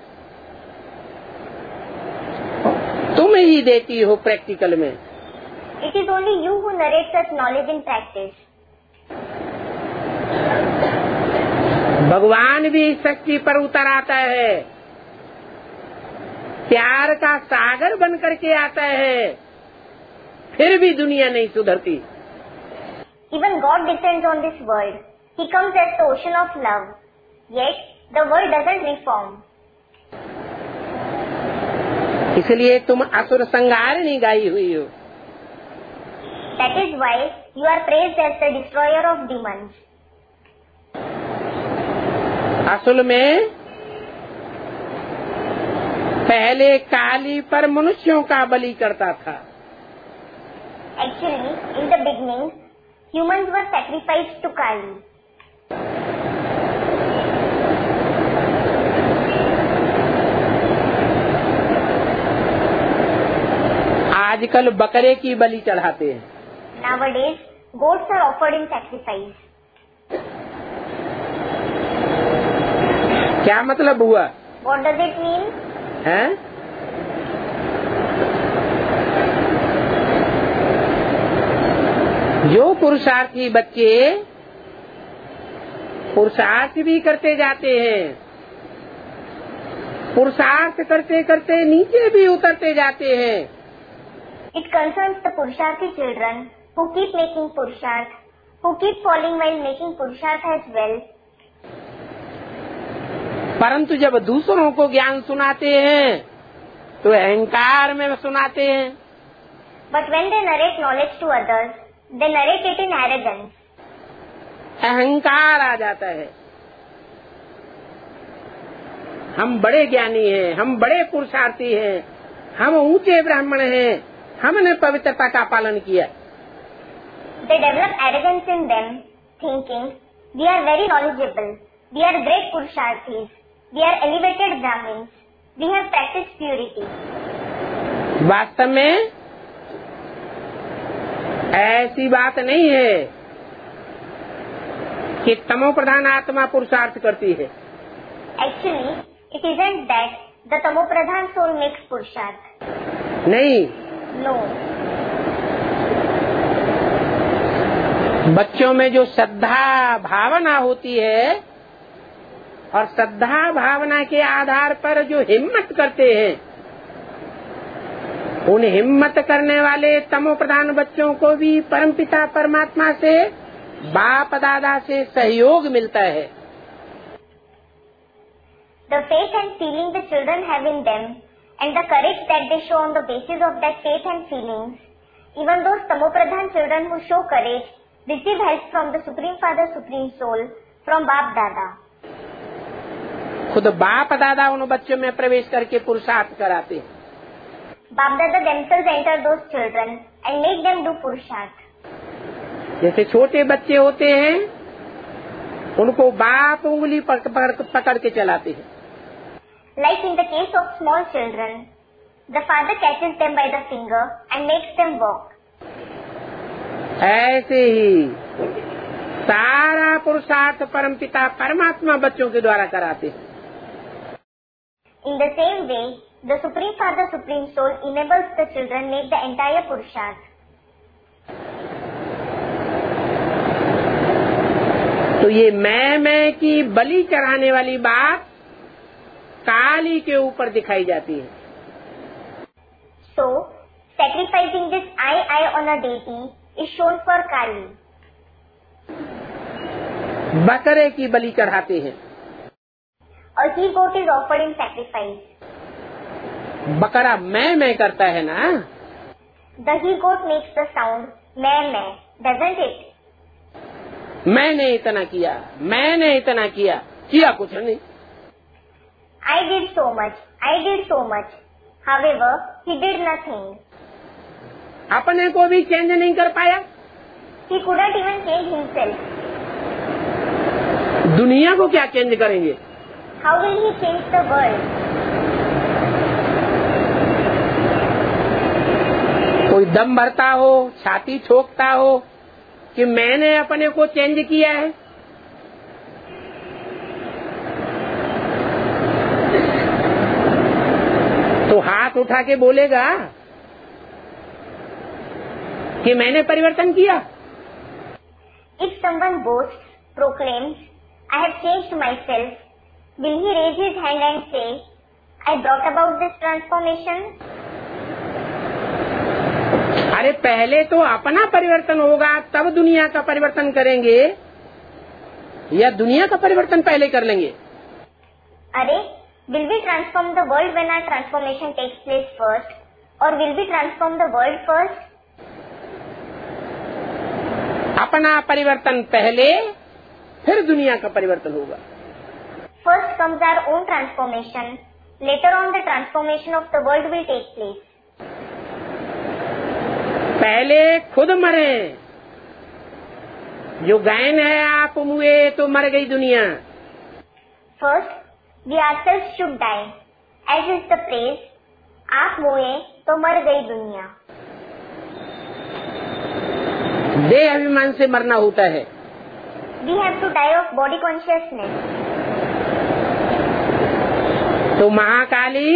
तुम ही देती हो प्रैक्टिकल में. It is only you who narrate such knowledge in practice. भगवान भी शक्ति पर उतर आता है. प्यार का सागर बन करके आता है. फिर भी दुनिया नहीं सुधरती. Even God descends on this world. He comes as the ocean of love. Yet the world doesn't reform. इसलिए तुम असुर संहारिणी गाई हुई हो. That is why you are praised as the destroyer of demons. असल में पहले काली पर मनुष्यों का बलि करता था. Actually, in the beginning, humans were sacrificed to Kali. आजकल बकरे की बलि चढ़ाते हैं। Nowadays, goats are offered in sacrifice. क्या मतलब हुआ? What does it mean? हैं? जो पुरुषार्थी बच्चे पुरुषार्थ भी करते जाते हैं, पुरुषार्थ करते करते नीचे भी उतरते जाते हैं। It concerns the Purusharthi children who keep making Purusharth, who keep falling while making Purusharth as well. परंतु जब दूसरों को ज्ञान सुनाते हैं तो अहंकार में सुनाते हैं। But when they narrate knowledge to others, they narrate it in arrogance. अहंकार आ जाता है। हम बड़े ज्ञानी हैं, हम बड़े पुरुषार्थी हैं, हम ऊंचे ब्राह्मण हैं, हमने पवित्रता का पालन किया। They develop arrogance in them, thinking we are very knowledgeable, we are great Purusharthis, we are elevated Brahmins, we have practiced purity. वास्तव में ऐसी बात नहीं है कि तमो प्रधान आत्मा पुरुषार्थ करती है। Actually, it isn't that the Tamo Pradhan soul makes Purusharth. नहीं, No. बच्चों में जो श्रद्धा भावना होती है और श्रद्धा भावना के आधार पर जो हिम्मत करते हैं, उन हिम्मत करने वाले तमो प्रधान बच्चों को भी परमपिता परमात्मा से, बाप दादा से सहयोग मिलता है। The faith and feeling the children have in them and the courage that they show on the basis of that faith and feelings, even those Tamopradhan children who show courage receive help from the Supreme Father, Supreme Soul, from Bap Dada. खुद बाप दादा उन बच्चों में प्रवेश करके पुरुषार्थ कराते हैं। Bap Dada themselves enter those children and make them do Purusharth. जैसे छोटे बच्चे होते हैं, उनको बाप उंगली पकड़ पकड़ के चलाते हैं। Like in the case of small children, the father catches them by the finger and makes them walk. ऐसे ही सारा पुरुषार्थ परमपिता परमात्मा बच्चों के द्वारा कराते हैं। In the same way, the Supreme Father, Supreme Soul enables the children make the entire Purusharth. तो ये मैं मैं की बलि चढ़ाने वाली बात काली के ऊपर दिखाई जाती है। So, sacrificing this I, I on a deity is shown for Kali. बकरे की बलि चढ़ाते हैं। A he goat is offered in sacrifice. बकरा मैं मैं करता है ना। The he goat makes the sound मैं मैं, doesn't it? मैंने इतना किया, मैंने इतना किया, किया कुछ नहीं। I did so much, I did so much. However, he did nothing. अपने को भी चेंज नहीं कर पाया। He couldn't even change himself. दुनिया को क्या चेंज करेंगे? How will he change the world? कोई दम भरता हो, छाती ठोकता हो कि मैंने अपने को चेंज किया है। तो हाथ उठा के बोलेगा कि मैंने परिवर्तन किया। If someone boasts, proclaims, I have changed myself, will he raise his hand and say, I brought about this transformation? अरे पहले तो अपना परिवर्तन होगा, तब दुनिया का परिवर्तन करेंगे, या दुनिया का परिवर्तन पहले कर लेंगे? अरे, will we transform the world when our transformation takes place first, or will we transform the world first? अपना परिवर्तन पहले, फिर दुनिया का परिवर्तन होगा। First comes our own transformation. Later on, the transformation of the world will take place. पहले खुद मरे, जो गैन है आप मुए तो मर गई दुनिया। First, we ourselves should die, as is the phrase, आप मोए तो मर गई दुनिया। देह अभिमान से मरना होता है। We have to die of body consciousness. तो महाकाली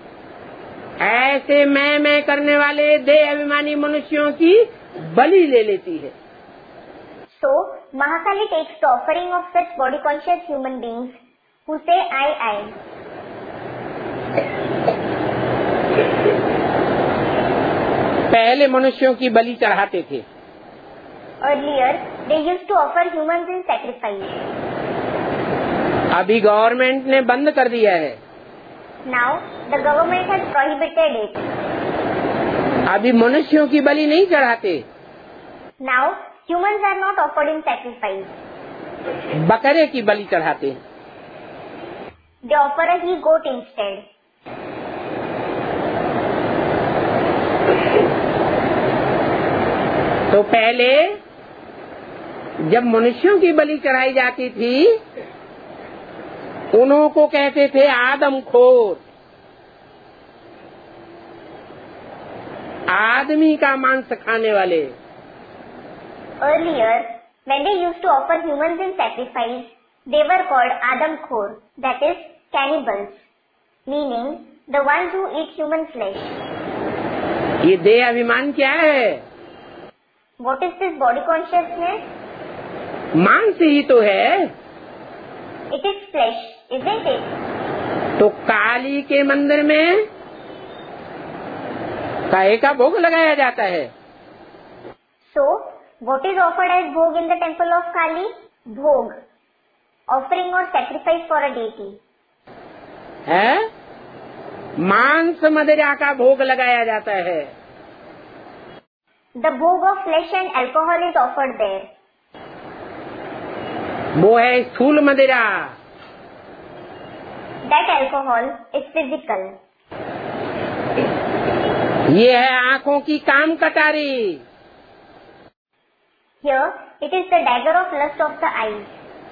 ऐसे मैं मैं करने वाले देह अभिमानी मनुष्यों की बलि ले लेती है। So Mahakali takes the offering of such body conscious human beings who say I I. पहले मनुष्यों की बलि चढ़ाते थे। Earlier they used to offer humans in sacrifice. अभी गवर्नमेंट ने बंद कर दिया है। Now the government has prohibited it. अभी मनुष्यों की बलि नहीं चढ़ाते। Now humans are not offered in sacrifice. बकरे की बलि चढ़ाते हैं। They offer a he goat instead. तो पहले जब मनुष्यों की बलि चढ़ाई जाती थी उन्हों को कहते थे आदमखोर, आदमी का मांस खाने वाले। Earlier, when they used to offer humans in sacrifice, they were called Adamkhor, that is, cannibals, meaning the ones who eat human flesh. ये देह अभिमान क्या है? What is this body consciousness? मांस ही तो है। It is flesh, isn't it? तो काली के मंदिर में काहे का भोग लगाया जाता है? So, what is offered as bhog in the temple of Kali? Bhog, offering or sacrifice for a deity. है? मांस मदिरा का भोग लगाया जाता है। The bhog of flesh and alcohol is offered there. वो है स्थूल मदिरा। That alcohol is physical. ये है आँखों की काम कटारी। Here, it is the dagger of lust of the eyes.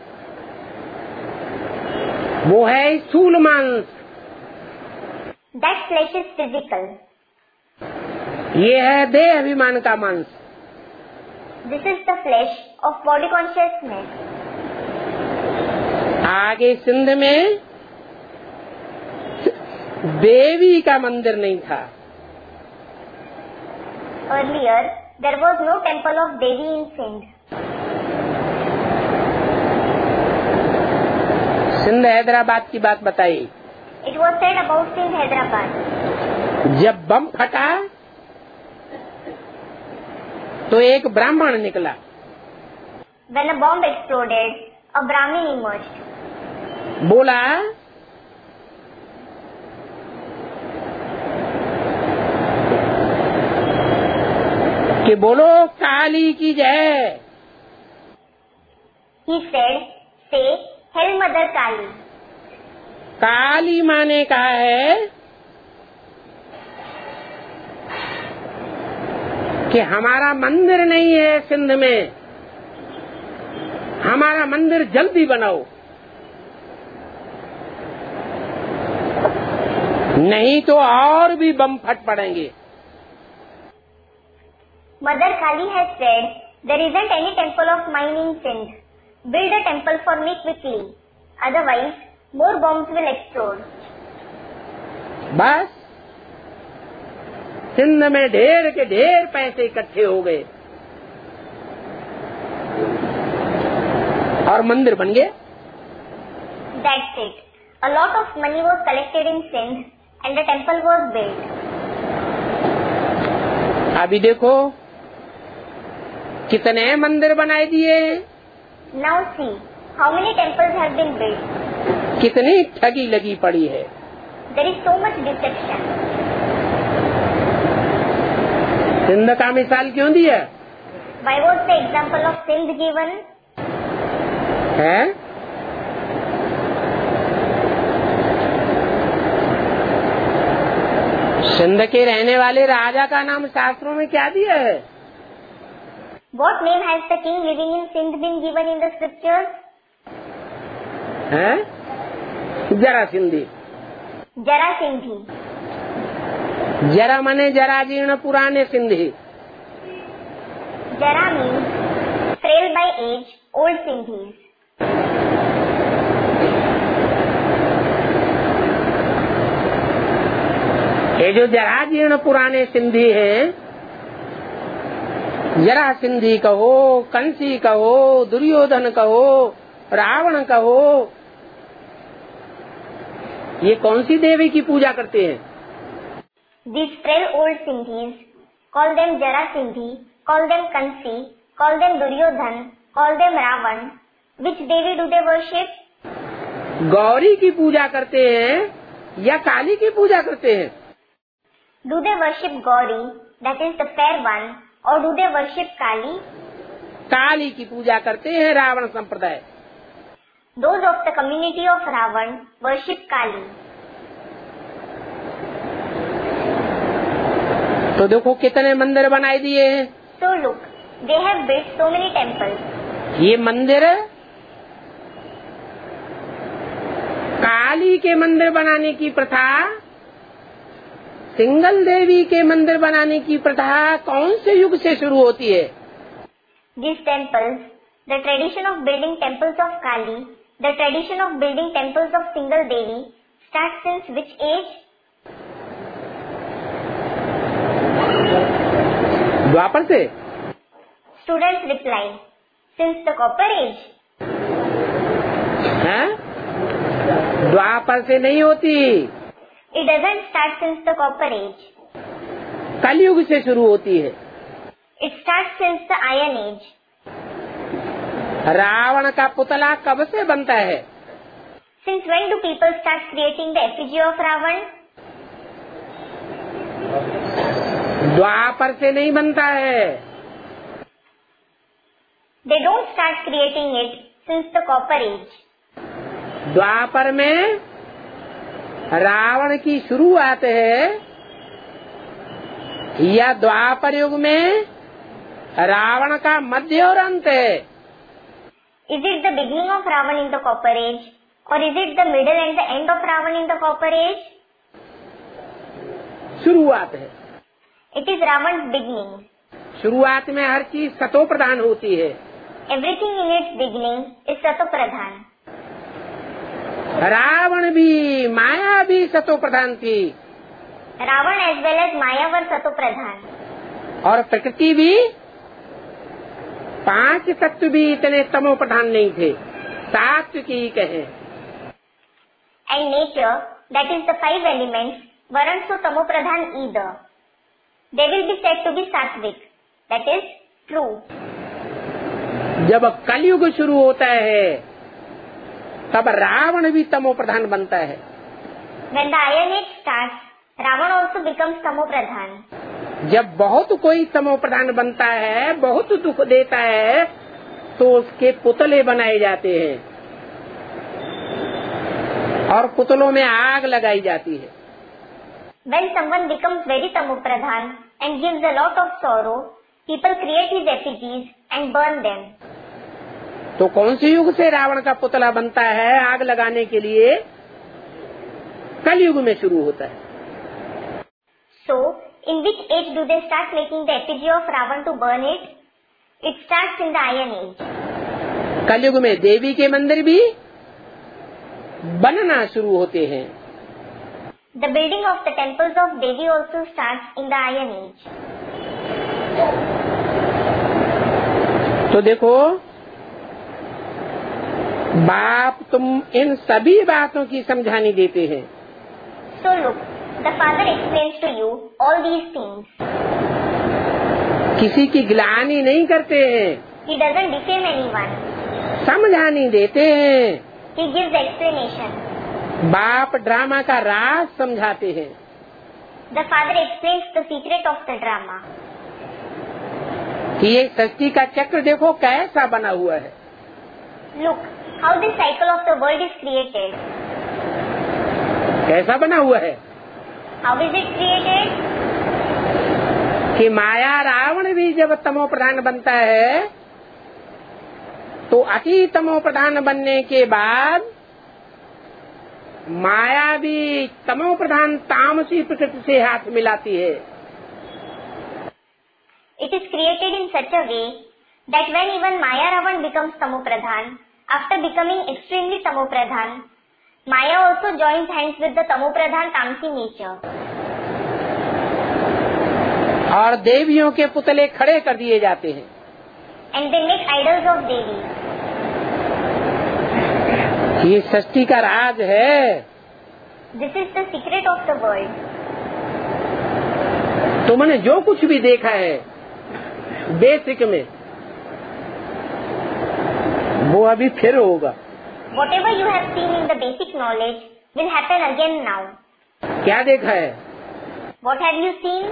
वो है स्थूल मांस। That flesh is physical. ये है देह अभिमान का मांस। This is the flesh of body consciousness. आगे सिंध में देवी का मंदिर नहीं था। Earlier, there was no temple of Devi in Sindh. Sindh Hyderabad की बात बताई। It was said about Sindh, Hyderabad. जब बम फटा तो एक ब्राह्मण निकला। When a bomb exploded, a Brahmin emerged. बोला कि बोलो काली की जय। He said, say, Hail Mother Kali. काली माँ ने कहा है कि हमारा मंदिर नहीं है सिंध में, हमारा मंदिर जल्दी बनाओ, नहीं तो और भी बम फट पड़ेंगे। Mother Kali has said, there isn't any temple of mine in Sindh. Build a temple for me quickly. Otherwise, more bombs will explode. बस सिंध में ढेर के ढेर पैसे इकट्ठे हो गए और मंदिर बन गए। That's it. A lot of money was collected in Sindh and the temple was built. अभी देखो कितने मंदिर बनाए दिए। Now see, how many temples have been built? कितनी ठगी लगी पड़ी है। There is so much deception. Sindh का मिसाल क्यों दिया Why was the example of Sindh given? है? सिंध के रहने वाले राजा का नाम शास्त्रों में क्या दिया है? What name has the king living in Sindh been given in the scriptures? हैं? जरा सिंधी। Jara Sindhi. जरा मने जरा जीर्ण पुराने Sindhi. Jara means age old Sindhis. ये जो जराजीर्ण पुराने सिंधी हैं, जरा सिंधी कहो, कंसी कहो, दुर्योधन कहो, रावण कहो, ये कौन सी देवी की पूजा करते हैं? These frail old Sindhis, call them Jara Sindhi, call them Kansi, call them Duryodhan, call them Ravan. Which devi do they worship? Gauri की पूजा करते हैं या काली की पूजा करते हैं? Do they worship Gauri, that is the fair one, or do they worship Kali? काली की पूजा करते हैं रावण संप्रदाय। Those of the community of Ravan worship Kali. तो देखो कितने मंदिर बनाए दिए हैं। So look, they have built so many temples. ये मंदिर काली के मंदिर बनाने की प्रथा, सिंगल देवी के मंदिर बनाने की प्रथा कौन से युग से शुरू होती है? These temples, the tradition of building temples of Kali, the tradition of building temples of single Devi, starts since which age? द्वापर से। Students reply, since the Copper Age. हैं? द्वापर से नहीं होती, It doesn't start since the Copper Age. कलयुग से शुरू होती है। It starts since the Iron Age. Ravan का पुतला कब से बनता है? Since when do people start creating the effigy of Ravan? द्वापर से नहीं बनता है। They don't start creating it since the Copper Age. द्वापर में रावण की शुरुआत है या द्वापर युग में रावण का मध्य और अंत है? Is it the beginning of Ravan in the Copper Age, or is it the middle and the end of Ravan in the Copper Age? शुरुआत है। It is Ravan's beginning. शुरुआत में हर चीज सतो प्रधान होती है। Everything in its beginning is Sato Pradhan. Ravan भी, माया भी सतो प्रधान थी। Ravan as well as Maya were Sato Pradhan. और प्रकृति भी, पांच तत्व भी इतने तमो प्रधान नहीं थे, सात्विक है। And nature, that is the five elements, weren't so Tamo Pradhan either. They will be said to be Sattvic. That is true. जब कलयुग शुरू होता है तब रावण भी तमो प्रधान बनता है। When the Iron Age starts, Ravan also becomes Tamo Pradhan. जब बहुत कोई तमो प्रधान बनता है, बहुत दुख देता है, तो उसके पुतले बनाए जाते हैं और पुतलों में आग लगाई जाती है। When someone becomes very Tamo Pradhan and gives a lot of sorrow, people create his effigies and burn them. तो कौन से युग से रावण का पुतला बनता है आग लगाने के लिए? कलयुग में शुरू होता है। So, in which age do they start making the effigy of Ravan to burn it? It starts in the Iron Age. कलयुग में देवी के मंदिर भी बनना शुरू होते हैं। The building of the temples of Devi also starts in the Iron Age. तो देखो, बाप तुम इन सभी बातों की समझानी देते हैं। So look, the father explains to you all these things. किसी की ग्लानि नहीं करते हैं, He doesn't defame anyone. समझानी देते हैं। He gives explanation. बाप ड्रामा का राज समझाते हैं। The father explains the secret of the drama. कि ये सृष्टि का चक्र देखो कैसा बना हुआ है। Look, how the cycle of the world is created. कैसा बना हुआ है? How is it created? कि माया रावण भी जब तमो प्रधान बनता है तो अति तमो प्रधान बनने के बाद माया भी तमो प्रधान तामसी प्रकृति से हाथ मिलाती है। It is created in such a way that when even Maya Ravan becomes Tamopradhan, after becoming extremely Tamopradhan, Maya also joins hands with the Tamopradhan Tamsi nature. और देवियों के पुतले खड़े कर दिए जाते हैं. And they make idols of Devi. ये सृष्टि का राज है. This is the secret of the world. तुमने जो कुछ भी देखा है बेसिक में, वो अभी फिर होगा. Whatever you have seen in the basic knowledge will happen again now. क्या देखा है? What have you seen?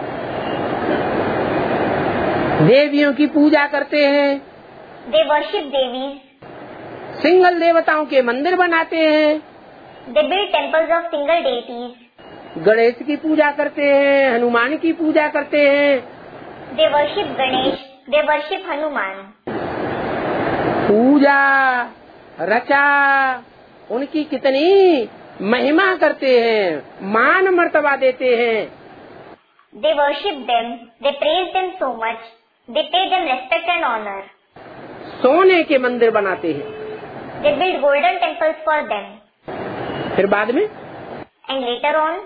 देवियों की पूजा करते हैं. They worship Devis. सिंगल देवताओं के मंदिर बनाते हैं. They build temples of single deities. Ganesh की पूजा करते हैं, हनुमान की पूजा करते हैं. They worship Ganesh. They worship Hanuman. पूजा रचा उनकी कितनी महिमा करते हैं, मान मर्तबा देते हैं. They worship them. They praise them so much. They pay them respect and honor. सोने के मंदिर बनाते हैं. They build golden temples for them. फिर बाद में And later on,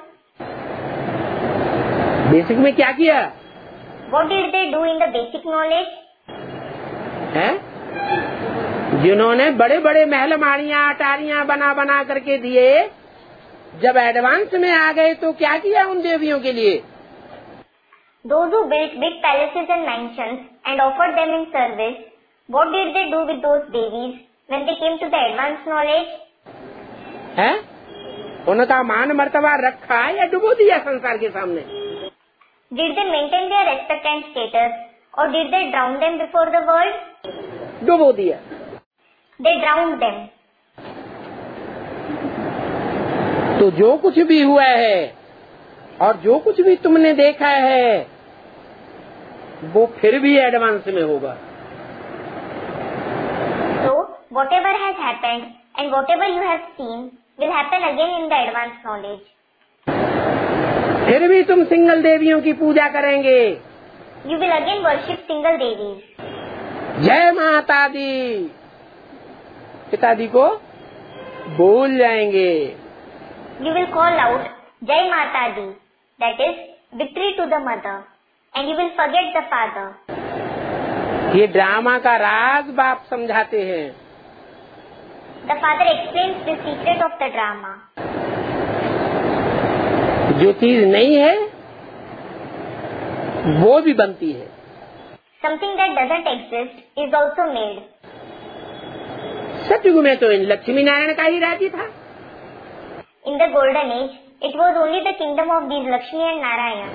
बेसिक में क्या किया what did they do in the basic knowledge? है? जिन्होंने बड़े बड़े महल माड़ियाँ अटारियाँ बना बना करके दिए, जब एडवांस में आ गए तो क्या किया उन देवियों के लिए? Those who built big palaces and mansions and offered them in service, what did they do with those devis when they came to the advanced knowledge? है? उनका मान मर्तबा रखा या डुबो दिया संसार के सामने? Did they maintain their respect and status, or did they drown them before the world? डुबो दिया. They drowned them. तो जो कुछ भी हुआ है और जो कुछ भी तुमने देखा है, वो फिर भी एडवांस में होगा. So, whatever has happened and whatever you have seen will happen again in the advanced knowledge. फिर भी तुम सिंगल देवियों की पूजा करेंगे. You will again worship single devis. जय माता दी पिताजी को बोल जाएंगे. You will call out Jai Mata Di, that is victory to the mother, and you will forget the father. ये ड्रामा का राज बाप समझाते हैं. The father explains the secret of the drama. जो चीज नहीं है वो भी बनती है. Something that doesn't exist is also made. सतयुग में तो इन लक्ष्मी नारायण का ही राज्य था. In the golden age, it was only the kingdom of these Lakshmi and Narayan.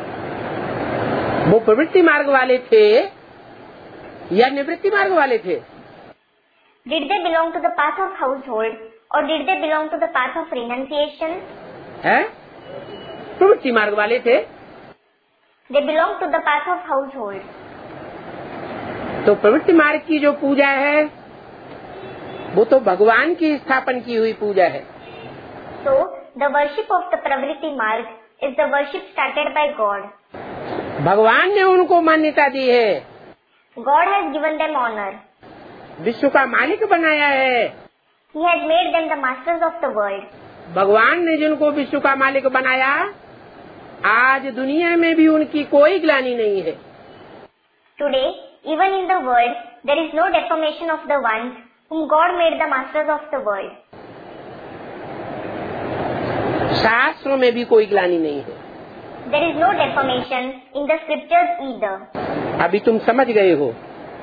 वो प्रवृत्ति मार्ग वाले थे या निवृत्ति मार्ग वाले थे? Did they belong to the path of household, or did they belong to the path of renunciation? है? प्रवृत्ति मार्ग वाले थे. They belong to the path of household. तो प्रवृत्ति मार्ग की जो पूजा है वो तो भगवान की स्थापन की हुई पूजा है. So, the worship of the Pravritti Marg is the worship started by God. भगवान ने उनको मान्यता दी है. God has given them honor. विश्व का मालिक बनाया है. He has made them the masters of the world. भगवान ने जिनको विश्व का मालिक बनाया, आज दुनिया में भी उनकी कोई ग्लानि नहीं है. Today, even in the world, there is no defamation of the ones whom God made the masters of the world. शास्त्रों में भी कोई ग्लानि नहीं है. There is no defamation in the scriptures either. अभी तुम समझ गए हो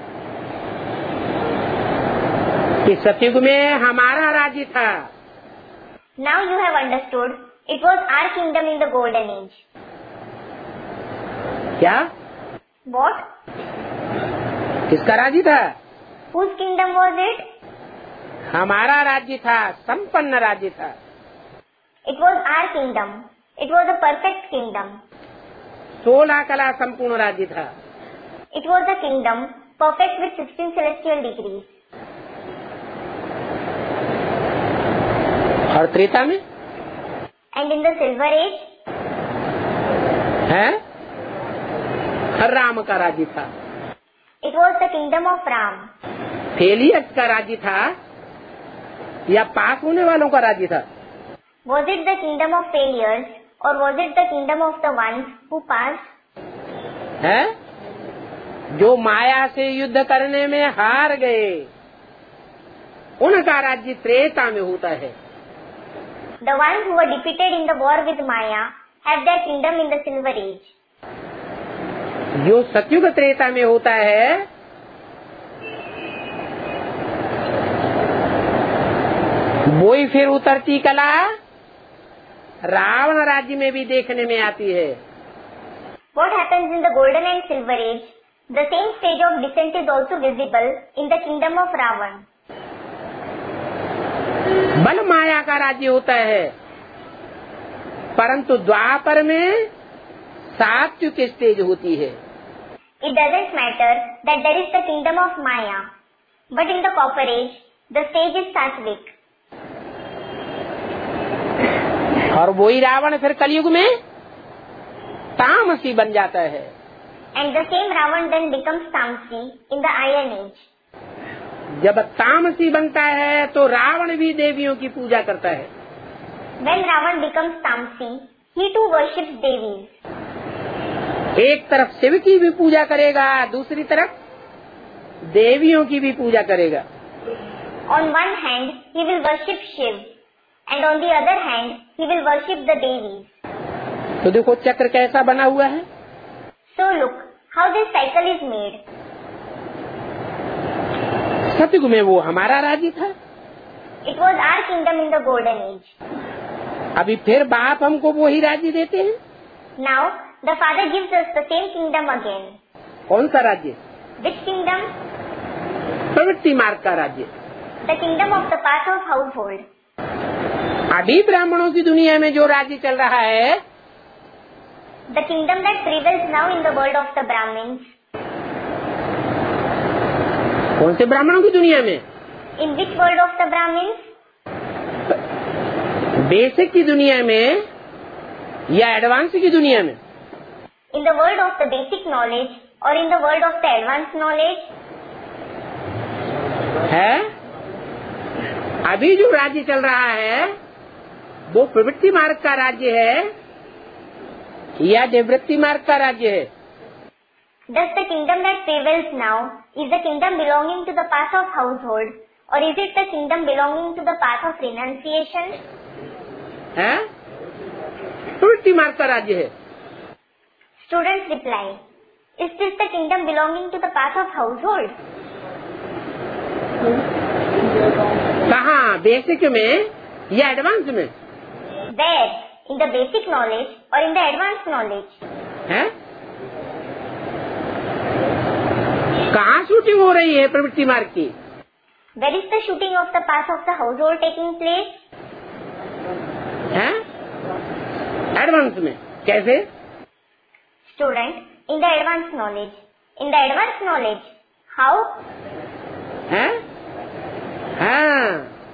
कि सतयुग में हमारा राज्य था. Now you have understood it was our kingdom in the golden age. क्या? What? किसका राज्य था? Whose kingdom was it? हमारा राज्य था, संपन्न राज्य था. It was our kingdom. It was a perfect kingdom. सोलह कला संपूर्ण राज्य था. It was a kingdom perfect with sixteen celestial degrees. और त्रेता में? And in the silver age? है? राम का राज्य था. It was the kingdom of Ram. Failures का राज्य था या पास होने वालों का राज्य था? Was it the kingdom of failures or was it the kingdom of the ones who passed? है जो माया से युद्ध करने में हार गए, उनका राज्य त्रेता में होता है। The ones who were defeated in the war with Maya have their kingdom in the silver age. जो सतयुग त्रेता में होता है, वो ही फिर उतरती कला रावण राज्य में भी देखने में आती है। What happens in the golden and silver age? The same stage of descent is also visible in the kingdom of Ravan. बल माया का राज्य होता है, परंतु द्वापर में सात्विक स्टेज होती है। It doesn't matter that there is the kingdom of Maya, but in the copper age, the stage is sattvic. और वही रावण फिर कलयुग में तामसी बन जाता है। And the same Ravan then becomes Tamsi in the Iron Age. जब तामसी बनता है तो रावण भी देवियों की पूजा करता है। When Ravan becomes Tamsi, he too worships Devis. एक तरफ शिव की भी पूजा करेगा, दूसरी तरफ देवियों की भी पूजा करेगा। On one hand, he will worship Shiv, and on the other hand, he will worship the Devis. तो देखो चक्र कैसा बना हुआ है। So look how this cycle is made. सतयुग में वो हमारा राज्य था, It was our kingdom in the golden age. अभी फिर बाप हमको वो ही राज्य देते हैं। Now the father gives us the same kingdom again. कौन सा राज्य? Which kingdom? प्रवृत्ति मार्ग का राज्य। The kingdom of the path of household. अभी ब्राह्मणों की दुनिया में जो राज्य चल रहा है, The kingdom that prevails now in the world of the Brahmins. कौन से ब्राह्मणों की दुनिया में? In which world of the Brahmins? Basic की दुनिया में या एडवांस की दुनिया में? In the world of the basic knowledge or in the world of the advanced knowledge? है अभी जो राज्य चल रहा है वो प्रवृत्ति मार्ग का राज्य है या निवृत्ति मार्ग का राज्य है? Does the kingdom that prevails now is the kingdom belonging to the path of household or is it the kingdom belonging to the path of renunciation? है प्रवृत्ति मार्ग का राज्य है। Students reply, is this the kingdom belonging to the path of household? कहाँ, basic में या advance में? Where? In the basic knowledge or in the advanced knowledge? है कहाँ शूटिंग हो रही है प्रवृत्ति मार्ग की? Where is the shooting of the path of the household taking place? है एडवांस में। कैसे? Student, in the advanced knowledge. In the advanced knowledge, how? है हाँ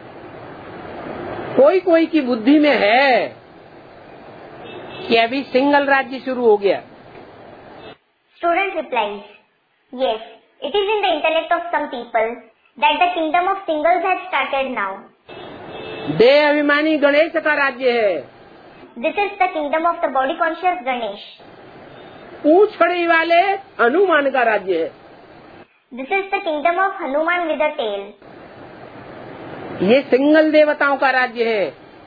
कोई कोई की बुद्धि में है कि अभी सिंगल राज्य शुरू हो गया। Student replies, yes, it is in the intellect of some people that the kingdom of singles has started now. देह अभिमानी गणेश का राज्य है। This is the kingdom of the body conscious Ganesh. पूंछड़ी वाले हनुमान का राज्य है। This is the kingdom of Hanuman with a tail. ये सिंगल देवताओं का राज्य है,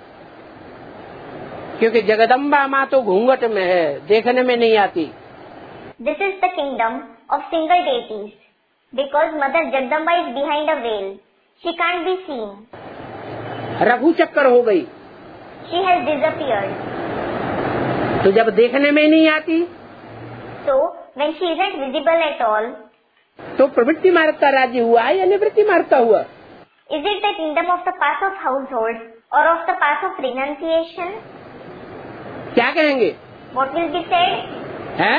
क्योंकि जगदम्बा माँ तो घूंघट में है, देखने में नहीं आती। This is the kingdom of single deities, because Mother Jagdamba is behind a veil. She can't be seen. Raghu चक्कर हो गई। She has disappeared. तो जब देखने में नहीं आती, So when she isn't visible at all, तो प्रवृत्ति मार्ग का राज्य हुआ या निवृत्ति मार्ग का हुआ? is it the kingdom of the path of household or of the path of renunciation? क्या कहेंगे? What will be said? है?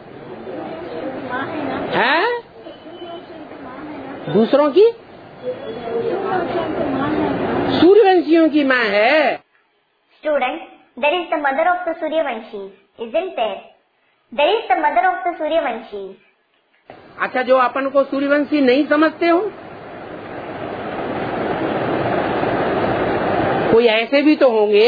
है? दूसरों की? सूर्यवंशियों की माँ है। Student, there is the mother of the Suryavanshis, isn't there? There is the mother of the Suryavanshis. अच्छा, जो अपन को सूर्यवंशी नहीं समझते हो, कोई ऐसे भी तो होंगे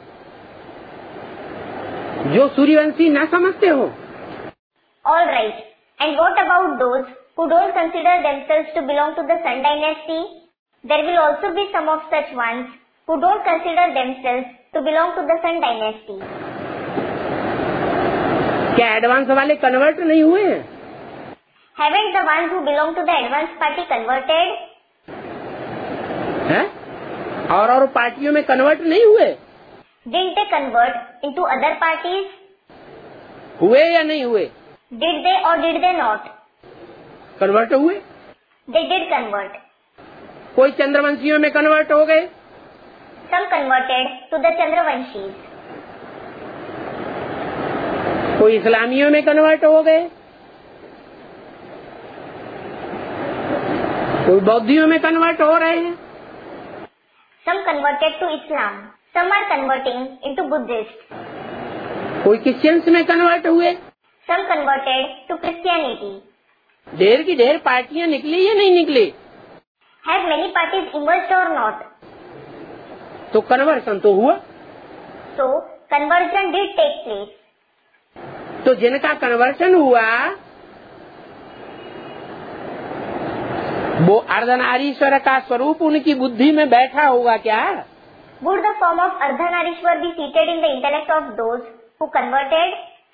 जो सूर्यवंशी ना समझते हो। All right. And what about those who don't consider themselves to belong to the Sun dynasty? There will also be some of such ones who don't consider themselves to belong to the Sun dynasty. क्या advance वाले convert नहीं हुए हैं? Haven't the ones who belong to the advanced party converted? हैं? और और पार्टियों में कन्वर्ट नहीं हुए? Didn't they convert into other parties? हुए या नहीं हुए? Did they or did they not? Convert हुए। They did convert. कोई चंद्रवंशियों में कन्वर्ट हो गए, Some converted to the Chandravanshis. कोई इस्लामियों में कन्वर्ट हो गए, कोई बौद्धियों में कन्वर्ट हो रहे हैं, Some converted to Islam. Some are converting into Buddhist. कोई क्रिश्चियंस में कन्वर्ट हुए। Some converted to Christianity. ढेर की ढेर पार्टियां निकली या नहीं निकली? Have many parties emerged or not? तो कन्वर्सन तो हुआ। So, conversion did take place. तो जिनका कन्वर्सन हुआ वो अर्धनारीश्वर का स्वरूप उनकी बुद्धि में बैठा होगा क्या? Would the form of Ardhanarishwar be seated in the intellect of those who converted?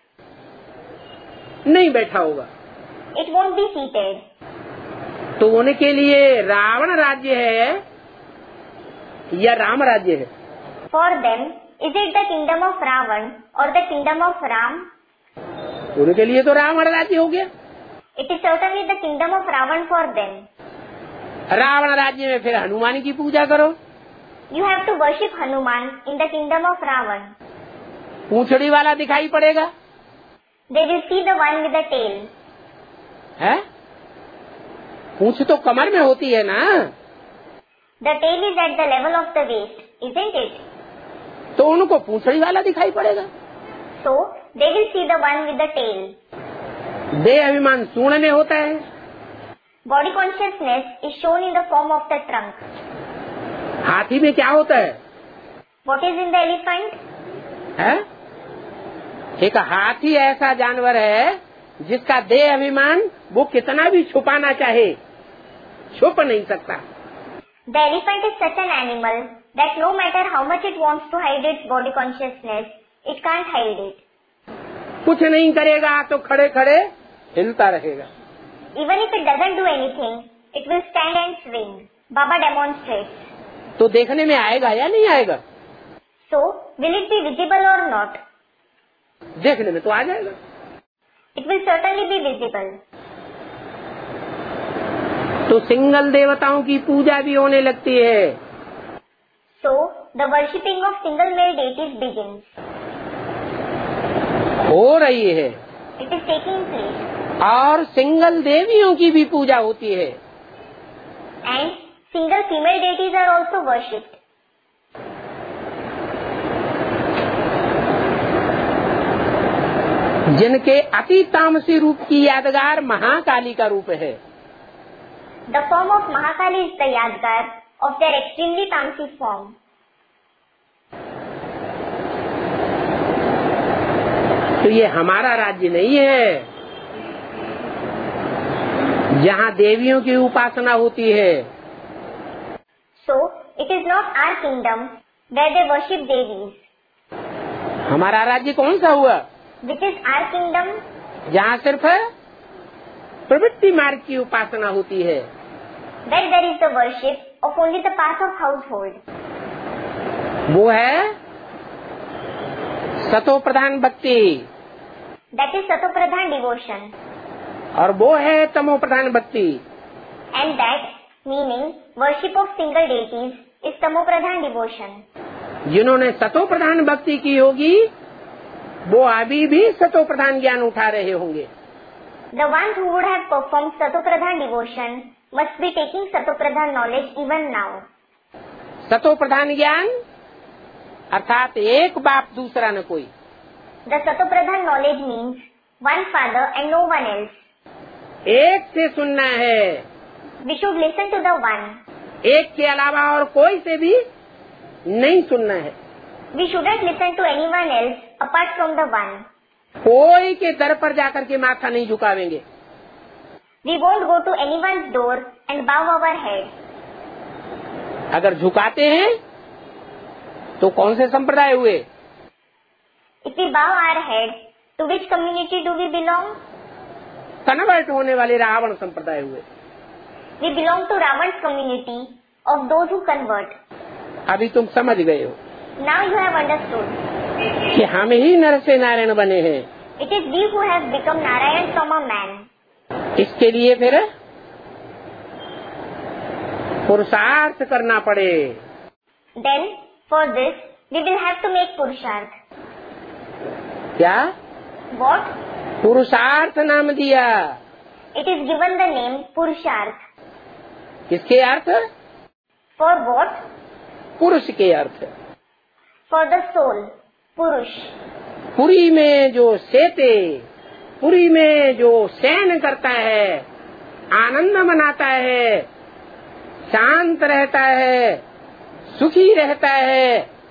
नहीं बैठा होगा। It won't be seated. तो उनके लिए रावण राज्य है या राम राज्य है? For them, is it the kingdom of Ravan or the kingdom of Ram? उनके लिए तो रावण राज्य हो गया। It is certainly the kingdom of Ravan for them. Ravan राज्य में फिर हनुमान की पूजा करो। You have to worship Hanuman in the kingdom of Ravan. पूंछड़ी वाला दिखाई पड़ेगा They will see the one with the tail. है? पूंछ तो कमर में होती है ना? The tail is at the level of the waist, isn't it? तो उनको पूंछड़ी वाला दिखाई पड़ेगा। So, they will see the one with the tail. देह अभिमान सूंड में होता है। Body consciousness is shown in the form of the trunk. हाथी में क्या होता है? What is in the elephant? है? एक हाथी ऐसा जानवर है जिसका देह अभिमान वो कितना भी छुपाना चाहे छुप नहीं सकता। The elephant is such an animal that no matter how much it wants to hide its body consciousness, it can't hide it. कुछ नहीं करेगा तो खड़े खड़े हिलता रहेगा। Even if it doesn't do anything, it will stand and swing. Baba demonstrates. तो देखने में आएगा या नहीं आएगा? So, will it be visible or not? देखने में तो आ जाएगा। It will certainly be visible. तो सिंगल देवताओं की पूजा भी होने लगती है। So, the worshipping of single male deities begins. हो रही है। It is taking place. और सिंगल देवियों की भी पूजा होती है। And single female deities are also worshipped. जिनके अति तामसी रूप की यादगार महाकाली का रूप है। The form of Mahakali is the Yadgar of their extremely tamasic form. तो ये हमारा राज्य नहीं है जहाँ देवियों की उपासना होती है। So, it is not our kingdom where they worship devis. हमारा राज्य कौन सा हुआ? Which is our kingdom? जहाँ सिर्फ प्रवृत्ति मार्ग की उपासना होती है। Where there is the worship of only the path of household. वो है सतो प्रधान भक्ति। That is Satopradhan devotion. और वो है तमो प्रधान भक्ति। And that, meaning worship of single deities, is Tamopradhan devotion. जिन्होंने सतो प्रधान भक्ति की होगी वो अभी भी सतो प्रधान ज्ञान उठा रहे होंगे। The ones who would have performed Satopradhan devotion must be taking Satopradhan knowledge even now. सतो प्रधान ज्ञान अर्थात एक बाप दूसरा न कोई। The Satopradhan knowledge means one father and no one else. एक से सुनना है। We should listen to the one. एक के अलावा और कोई से भी नहीं सुनना है। We shouldn't listen to anyone else apart from the one. कोई के दर पर जाकर के माथा नहीं झुकावेंगे। We won't go to anyone's door and bow our head. अगर झुकाते हैं तो कौन से संप्रदाय हुए? If we bow our head, to which community do we belong? Convert होने वाले रावण संप्रदाय हुए। We belong to Ravan's community of those who convert. अभी तुम समझ गए हो Now you have understood. कि हम ही नर से नारायण बने हैं। It is we who have become Narayan from a man. इसके लिए फिर पुरुषार्थ करना पड़े। Then, for this, we will have to make Purusharth. क्या? What? पुरुषार्थ नाम दिया। It is given the name Purusharth. किसके अर्थ? For what? पुरुष के अर्थ। For the soul, Purush. Puri में जो सेते, पुरी में जो शयन करता है, आनंद मनाता है, शांत रहता है, सुखी रहता है,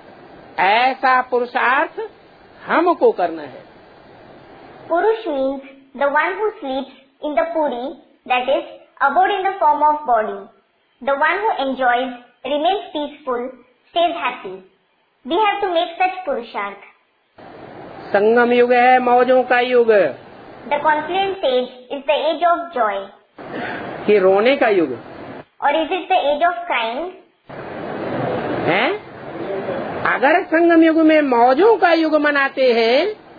ऐसा पुरुषार्थ हमको करना है। Purush means the one who sleeps in the puri, that is, abode in the form of body. The one who enjoys, remains peaceful, stays happy. We have to make such Purusharth. संगम युग है मौजों का युग। The confluence age is the age of joy. कि रोने का युग Or is it the age of crying? है? अगर संगम युग में मौजों का युग मनाते हैं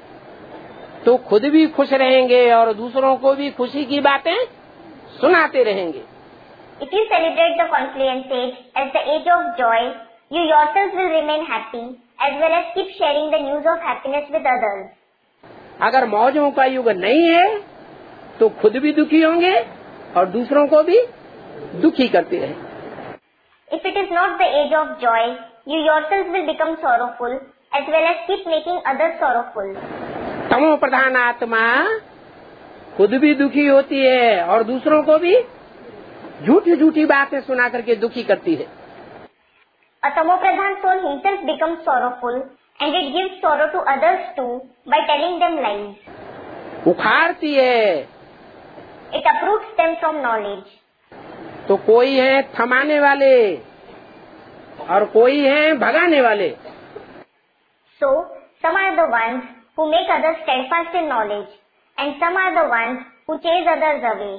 तो खुद भी खुश रहेंगे और दूसरों को भी खुशी की बातें सुनाते रहेंगे। If you celebrate the confluence age as the age of joy, you yourselves will remain happy as well as keep sharing the news of happiness with others. अगर मौजों का युग नहीं है तो खुद भी दुखी होंगे और दूसरों को भी दुखी करते रहेंगे। If it is not the age of joy, you yourselves will become sorrowful as well as keep making others sorrowful. तमो प्रधान आत्मा खुद भी दुखी होती है और दूसरों को भी झूठी झूठी बातें सुना करके दुखी करती है। A tamopradhan soul himself becomes sorrowful and it gives sorrow to others too by telling them lies. उखाड़ती है। It uproots them from knowledge. तो कोई है थमाने वाले और कोई है भगाने वाले। So, some are the ones who make others steadfast in knowledge, and some are the ones who chase others away.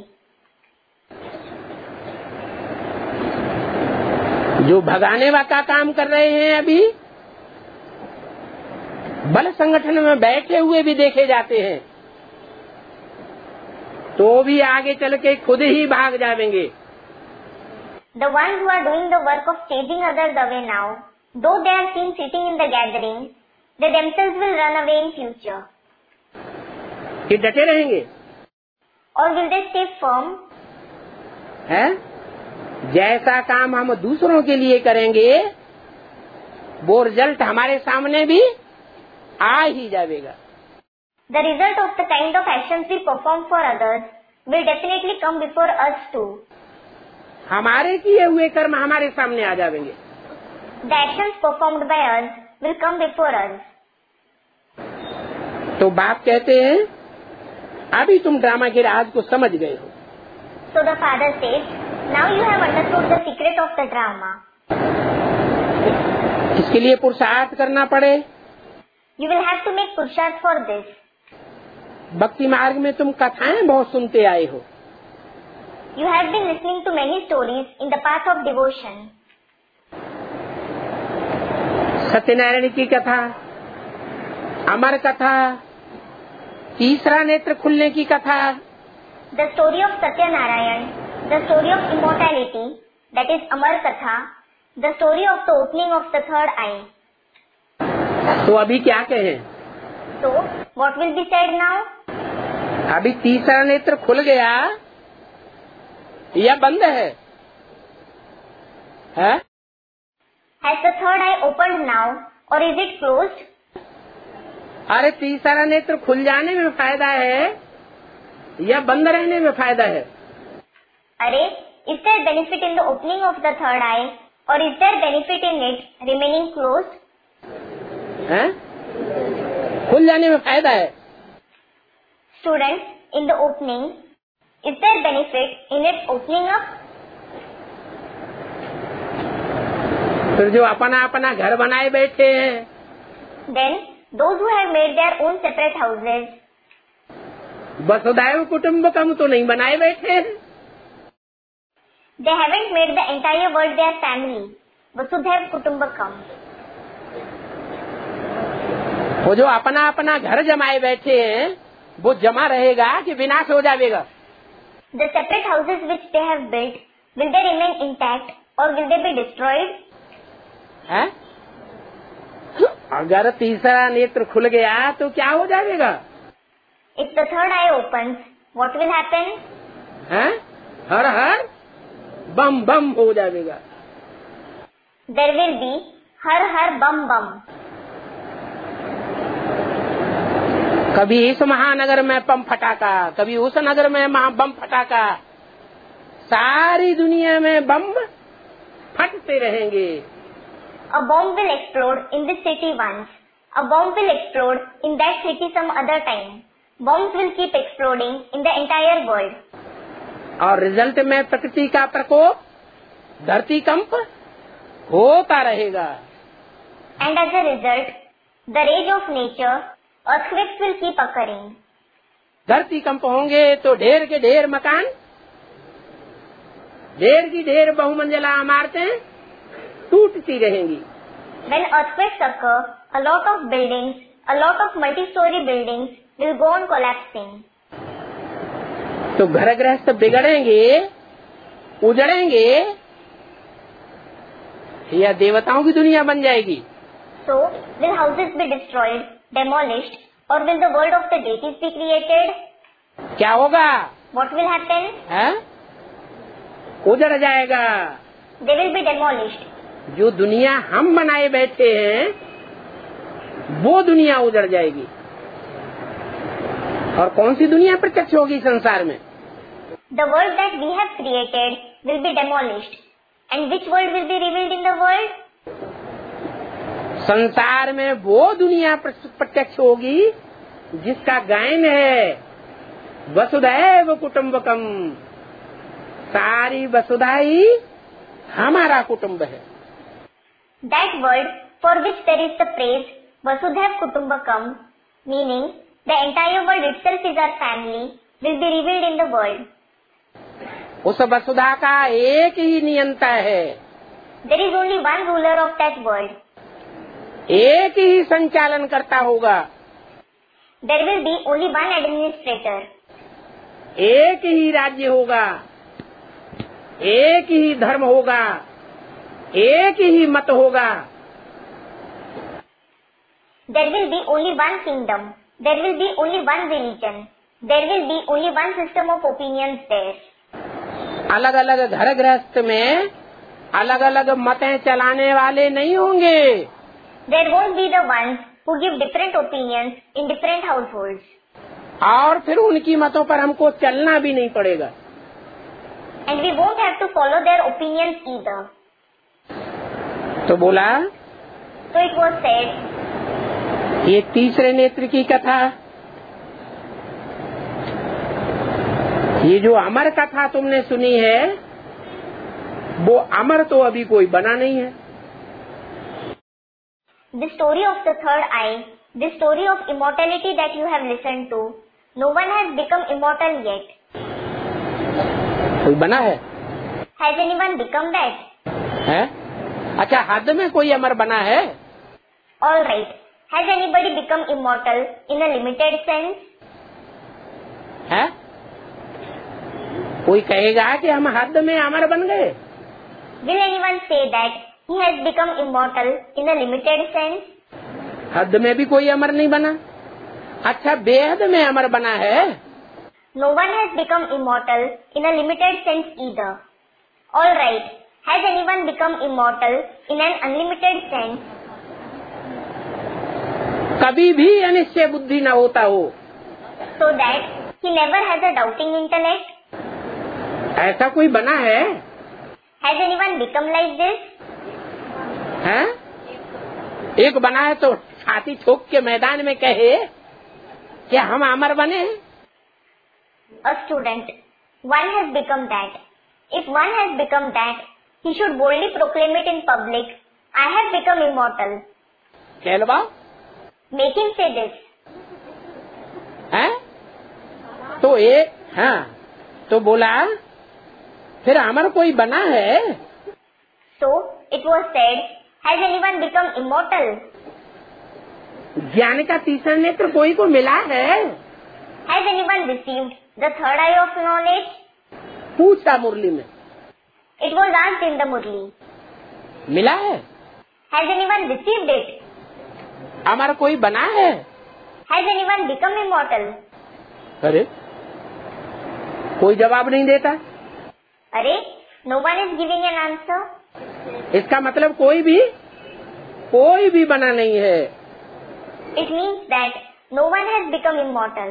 जो भगाने का काम कर रहे हैं अभी बल संगठन में बैठे हुए भी देखे जाते हैं, तो भी आगे चल के खुद ही भाग जाएंगे। The ones who are doing the work of chasing others away now, though they are seen sitting in the gathering, they themselves will run away in future. कि डटे रहेंगे Or will they stay firm? है? जैसा काम हम दूसरों के लिए करेंगे वो रिजल्ट हमारे सामने भी आ ही जाएगा। The result of the kind of actions we perform for others will definitely come before us too. हमारे किए हुए कर्म हमारे सामने आ जाएंगे। The actions performed by us will come before us. तो बाप कहते हैं अभी तुम ड्रामा के राज को समझ गए हो। So the father says, now you have understood the secret of the drama. इसके लिए पुरुषार्थ करना पड़े। You will have to make Purusharth for this. भक्ति मार्ग में तुम कथाएं बहुत सुनते आए हो। You have been listening to many stories in the path of devotion. Satyanarayan की कथा, अमर कथा, तीसरा नेत्र खुलने की कथा, The story of Satyanarayan, the story of immortality, that is Amar Katha, the story of the opening of the third eye. तो अभी क्या कहें? So, what will be said now? अभी तीसरा नेत्र खुल गया या बंद है? है? Has the third eye opened now or is it closed? अरे तीसरा नेत्र खुल जाने में फायदा है या बंद रहने में फायदा है? अरे, is there benefit in the opening of the third eye or is there benefit in it remaining closed? हैं? खुल जाने में फायदा है। Students, in the opening, is there benefit in its opening up? फिर जो अपना अपना घर बनाए बैठे हैं, Then those who have made their own separate houses, वसुधैव कुटुम्बकम तो नहीं बनाए बैठे हैं। they haven't made the entire world their family. Vasudhaiv Kutumbakam. वो जो अपना अपना घर जमाए बैठे हैं, वो जमा रहेगा कि विनाश हो जाएगा? The separate houses which they have built, will they remain intact or will they be destroyed? है? अगर तीसरा नेत्र खुल गया तो क्या हो जाएगा? If the third eye opens, what will happen? है? हर हर बम बम हो जाएगा। There will be har har bum bum. कभी इस महानगर में बम फटाका, कभी उस नगर में बम फटाका, सारी दुनिया में बम फटते रहेंगे। A bomb will explode in this city once. A bomb will explode in that city some other time. Bombs will keep exploding in the entire world. और रिजल्ट में प्रकृति का प्रकोप, धरती कंप होता रहेगा। And as a result, the rage of nature, earthquakes will keep occurring. धरती कंप होंगे तो ढेर के ढेर मकान, ढेर की ढेर बहुमंजिला इमारतें टूटती रहेंगी। When earthquakes occur, a lot of buildings, a lot of multi-story buildings will go on collapsing. तो घर गृहस्थ बिगड़ेंगे, उजड़ेंगे, या देवताओं की दुनिया बन जाएगी? So, will houses be destroyed, demolished, or will the world of the deities be created? क्या होगा? What will happen? है? उजड़ जाएगा। They will be demolished. जो दुनिया हम बनाए बैठे हैं, वो दुनिया उजड़ जाएगी। और कौन सी दुनिया प्रत्यक्ष होगी संसार में? The world that we have created will be demolished. And which world will be revealed in the world? संसार में वो दुनिया प्रत्यक्ष होगी जिसका गायन है वसुधैव कुटुम्बकम। सारी वसुधा ही हमारा कुटुम्ब है। That world for which there is the praise Vasudhaiv Kutumbakam, meaning the entire world itself is our family, will be revealed in the world. उस वसुधा का एक ही नियंता है। There is only one ruler of that world. एक ही संचालन करता होगा। There will be only one administrator. एक ही राज्य होगा, एक ही धर्म होगा, एक ही मत होगा। There will be only one kingdom. There will be only one religion. There will be only one system of opinions there. अलग अलग घर गृहस्थ में अलग अलग मतें चलाने वाले नहीं होंगे। There won't be the ones who give different opinions in different households. और फिर उनकी मतों पर हमको चलना भी नहीं पड़ेगा। And we won't have to follow their opinions either. तो बोला, So it was said, ये तीसरे नेत्र की कथा, ये जो अमर कथा तुमने सुनी है, वो अमर तो अभी कोई बना नहीं है। the story of the third eye, the story of immortality that you have listened to, no one has become immortal yet. कोई बना है? Has anyone become that? है? अच्छा, हद में कोई अमर बना है? All right. Has anybody become immortal in a limited sense? है? कोई कहेगा कि हम हद में अमर बन गए? Will anyone say that he has become immortal in a limited sense? हद में भी कोई अमर नहीं बना। अच्छा, बेहद में अमर बना है? No one has become immortal in a limited sense either. All right. Has anyone become immortal in an unlimited sense? कभी भी अनिश्चय बुद्धि न होता हो। So that he never has a doubting intellect? ऐसा कोई बना है? Has anyone become like this? है? एक बना है तो छाती ठोक के मैदान में कहे कि हम अमर बने। A student, one has become that. If one has become that, he should boldly proclaim it in public. I have become immortal. कहलवा? Make him say this. है? तो ये हाँ तो बोला फिर अमर कोई बना है? So it was said, has anyone become immortal? ज्ञान का तीसरा नेत्र कोई को मिला है? Has anyone received the third eye of knowledge? पूछा मुरली में। It was asked in the Murli. मिला है? Has anyone received it? अमर कोई बना है? Has anyone become immortal? अरे कोई जवाब नहीं देता। अरे no one is giving an answer. इसका मतलब कोई भी कोई भी बना नहीं है। It means that no one has become immortal.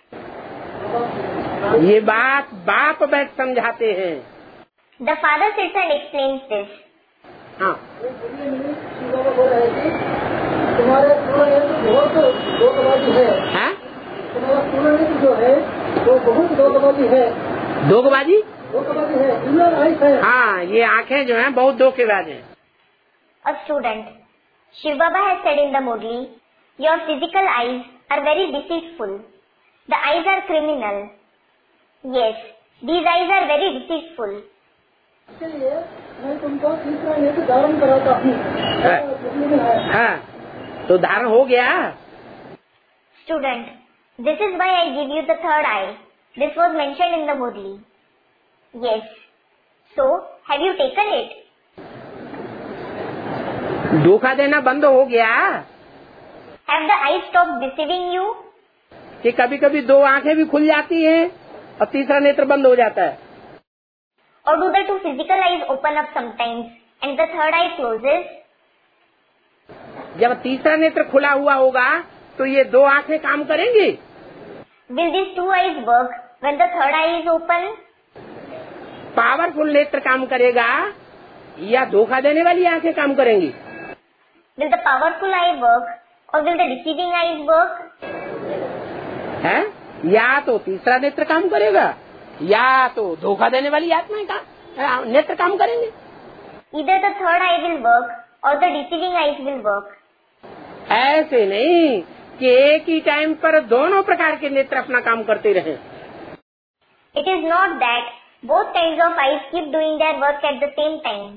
ये बात बाप बैठ समझाते हैं। The father sits and explains this. हाँ तुम्हारे बहुत दोगबाजी है। हाँ? तुम्हारा पूर्ण जो है वो बहुत दोगबाजी है। दोगबाजी? दोगबाजी है, दुनिया आइस है। हाँ, ये आंखें जो हैं बहुत धोखेबाज हैं। A student, Shiv Baba has said in the Murli, your physical eyes are very deceitful. The eyes are criminal. Yes, these eyes are very deceitful. इसलिए मैं तुमको तीसरा नेत्र धारण कराता हूँ। हाँ, तो धारण हो गया। Student, this is why I give you the third eye. This was mentioned in the Murli. Yes. So, have you taken it? धोखा देना बंद हो गया। Have the eyes stopped deceiving you? कि कभी कभी दो आंखें भी खुल जाती हैं और तीसरा नेत्र बंद हो जाता है। Or do the two physical eyes open up sometimes and the third eye closes? जब तीसरा नेत्र खुला हुआ होगा तो ये दो आंखें काम करेंगी? Will these two eyes work when the third eye is open? Powerful नेत्र काम करेगा या धोखा देने वाली आंखें काम करेंगी? Will the powerful eye work or will the deceiving eyes work? है? या तो तीसरा नेत्र काम करेगा या तो धोखा देने वाली आत्माएं काम नेत्र काम करेंगे। Either the third eye will work or the deceiving eyes will work. ऐसे नहीं कि एक ही टाइम पर दोनों प्रकार के नेत्र अपना काम करते रहे। It is not that both kinds of eyes keep doing their work at the same time.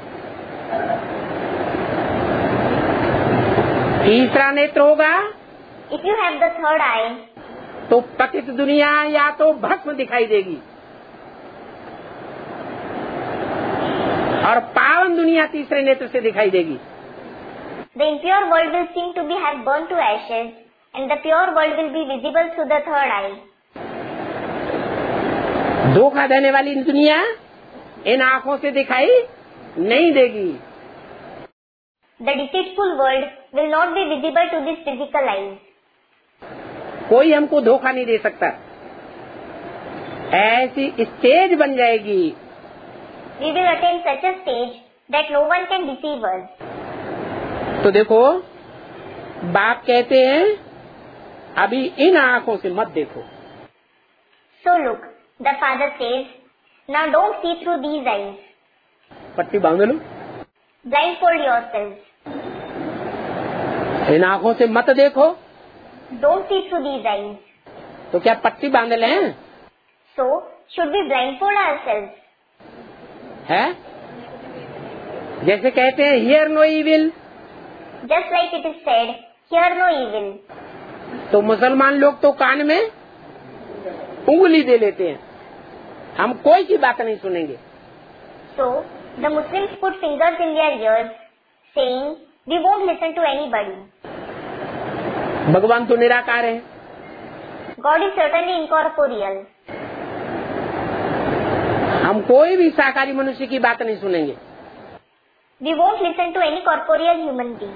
तीसरा नेत्र होगा If you have the third eye, तो पतित दुनिया या तो भस्म दिखाई देगी और पावन दुनिया तीसरे नेत्र से दिखाई देगी। the impure world will seem to be have burned to ashes and the pure world will be visible through the third eye. धोखा देने वाली दुनिया इन आंखों से दिखाई नहीं देगी। The deceitful world will not be visible to these physical eyes. कोई हमको धोखा नहीं दे सकता। ऐसी स्टेज बन जाएगी। We will attain such a stage that no one can deceive us. तो देखो बाप कहते हैं अभी इन आंखों से मत देखो। So look, the father says, now don't see through these eyes. पट्टी बांध लो। Blindfold yourselves. इन आंखों से मत देखो। Don't see through these eyes. तो क्या पट्टी बांध लें? So, should we blindfold ourselves? है? जैसे कहते हैं hear no evil. Just like it is said, hear no evil. तो मुसलमान लोग तो कान में उंगली दे लेते हैं, हम कोई की बात नहीं सुनेंगे। So, the Muslims put fingers in their ears, saying, we won't listen to anybody. भगवान तो निराकार है। God is certainly incorporeal. हम कोई भी साकारी मनुष्य की बात नहीं सुनेंगे। We won't listen to any corporeal human being.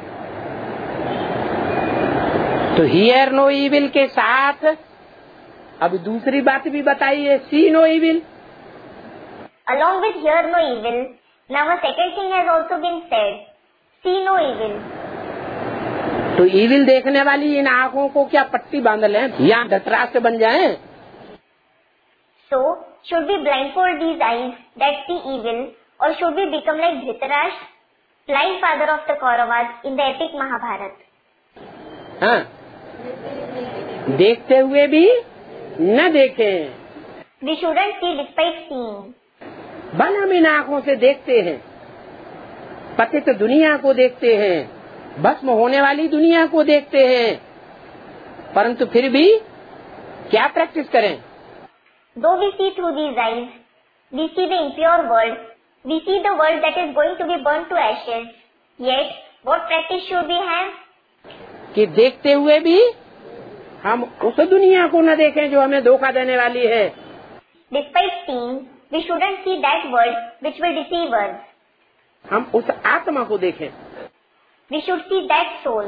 तो हियर नो इविल के साथ अब दूसरी बात भी बताइए, see no evil. Along with hear no evil, now a second thing has also been said, see no evil. तो इविल देखने वाली इन आँखों को क्या पट्टी बांध लें या धतराष्ट्र बन जाएं? So, should we blindfold these eyes that see evil, or should we become like Dhritarashtra, blind father of the Kauravas in the epic Mahabharata? हाँ, देखते हुए भी न देखें। We shouldn't see despite seeing. बन हम इन आँखों से देखते हैं, पतित दुनिया को देखते हैं, भस्म होने वाली दुनिया को देखते हैं, परंतु फिर भी क्या प्रैक्टिस करें? Though we see through these eyes, we see the impure world, we see the world that is going to be burnt to ashes. Yet, what practice should we have? कि देखते हुए भी हम उस दुनिया को न देखें जो हमें धोखा देने वाली है। Despite seeing, we shouldn't see that world which will deceive us. हम उस आत्मा को देखें। We should see that soul.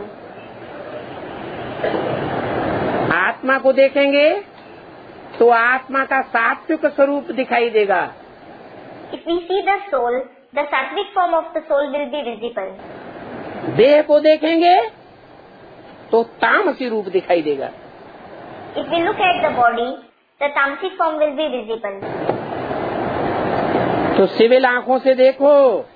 आत्मा को देखेंगे तो आत्मा का सात्विक स्वरूप दिखाई देगा। If we see the soul, the sattvic form of the soul will be visible. देह को देखेंगे तो तामसी रूप दिखाई देगा। If we look at the body, the tamasic form will be visible. तो सिविल आंखों से देखो,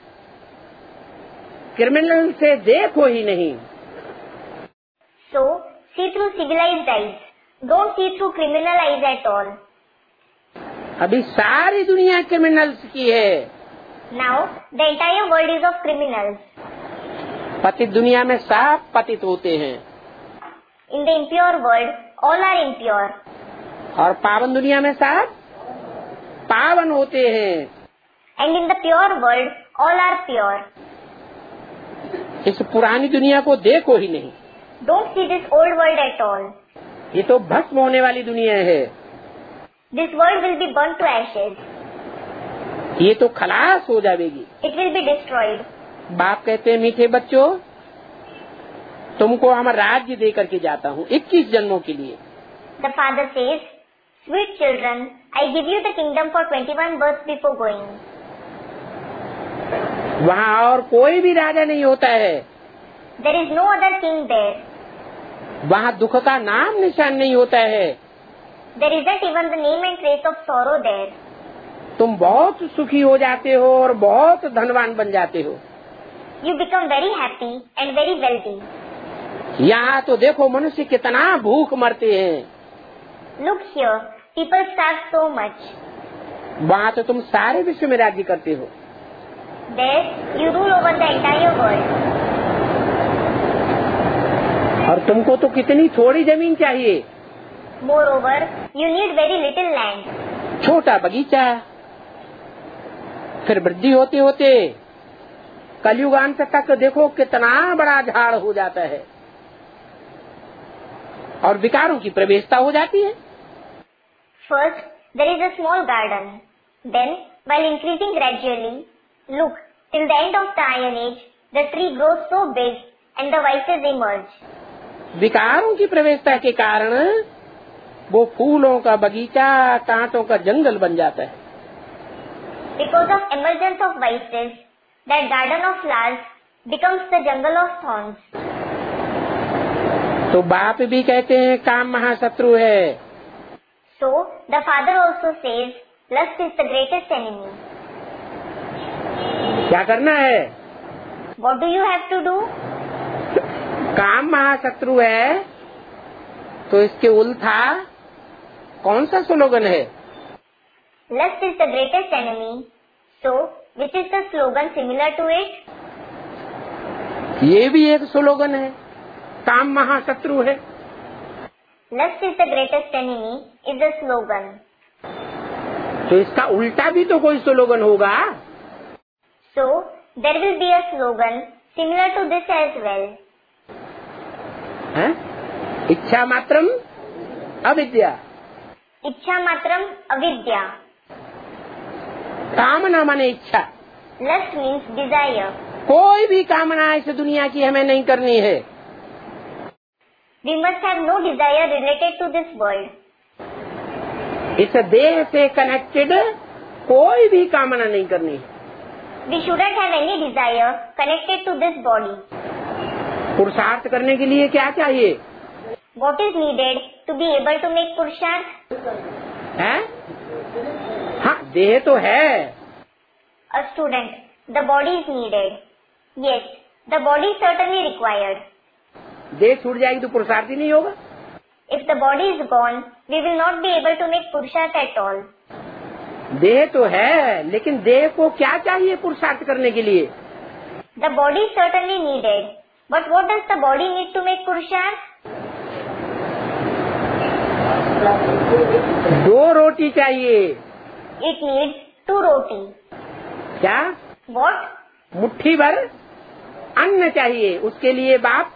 क्रिमिनल से देखो ही नहीं। So, see through civilized eyes. Don't see through criminal eyes at all. अभी सारी दुनिया क्रिमिनल्स की है। Now, the entire world is of criminals. पतित दुनिया में सब पतित होते हैं। In the impure world, all are impure. और पावन दुनिया में सब पावन होते हैं। And in the pure world, all are pure. इस पुरानी दुनिया को देखो ही नहीं। Don't see this old world at all. ये तो भस्म होने वाली दुनिया है। This world will be burnt to ashes. ये तो खलास हो जाएगी। It will be destroyed. बाप कहते हैं, मीठे बच्चों, तुमको हम राज्य दे करके जाता हूँ इक्कीस जन्मों के लिए। The father says, sweet children, I give you the kingdom for twenty-one births before going. वहाँ और कोई भी राजा नहीं होता है। There is no other king there. वहाँ दुख का नाम निशान नहीं होता है। There isn't even the name and trace of sorrow there. तुम बहुत सुखी हो जाते हो और बहुत धनवान बन जाते हो। You become very happy and very wealthy. यहाँ तो देखो मनुष्य कितना भूख मरते हैं। Look here, people starve so much. वहाँ तो तुम सारे विश्व में राज्य करते हो। There, you rule over the entire world. और तुमको तो कितनी थोड़ी जमीन चाहिए। Moreover, you need very little land. छोटा बगीचा, फिर वृद्धि होते होते कलयुगांत तक देखो कितना बड़ा झाड़ हो जाता है और विकारों की प्रवेशता हो जाती है। First, there is a small garden. Then, while increasing gradually, look, till the end of the Iron Age, the tree grows so big and the vices emerge. विकारों की प्रवेशता के कारण वो फूलों का बगीचा, कांटों का जंगल बन जाता है। Because of emergence of vices, that garden of flowers becomes the jungle of thorns. तो बाप भी कहते हैं काम महाशत्रु है। So, the father also says, lust is the greatest enemy. क्या करना है? What do you have to do? काम महाशत्रु है तो इसके उल्टा कौन सा स्लोगन है? Lust is the greatest enemy. So, which is the slogan similar to it? ये भी एक स्लोगन है, काम महाशत्रु है। Lust is the greatest enemy is the slogan. तो इसका उल्टा भी तो कोई स्लोगन होगा। So, there will be a slogan similar to this as well. है? इच्छा मात्रम अविद्या। इच्छा मात्रम अविद्या। कामना माने इच्छा। Lust means desire. कोई भी कामना इस दुनिया की हमें नहीं करनी है। We must have no desire related to this world. इस देह से कनेक्टेड कोई भी कामना नहीं करनी। We shouldn't have any desire connected to this body. पुरुषार्थ करने के लिए क्या चाहिए? What is needed to be able to make पुरुषार्थ? है? हाँ, देह तो है। A student, the body is needed. Yes, the body is certainly required. देह छूट जाएगी तो पुरुषार्थ ही नहीं होगा। If the body is gone, we will not be able to make पुरुषार्थ at all. देह तो है, लेकिन देह को क्या चाहिए पुरुषार्थ करने के लिए? The body is certainly needed, but what does the body need to make पुरुषार्थ? दो रोटी चाहिए। It needs two roti. क्या? What? मुट्ठी भर अन्न चाहिए। उसके लिए बाप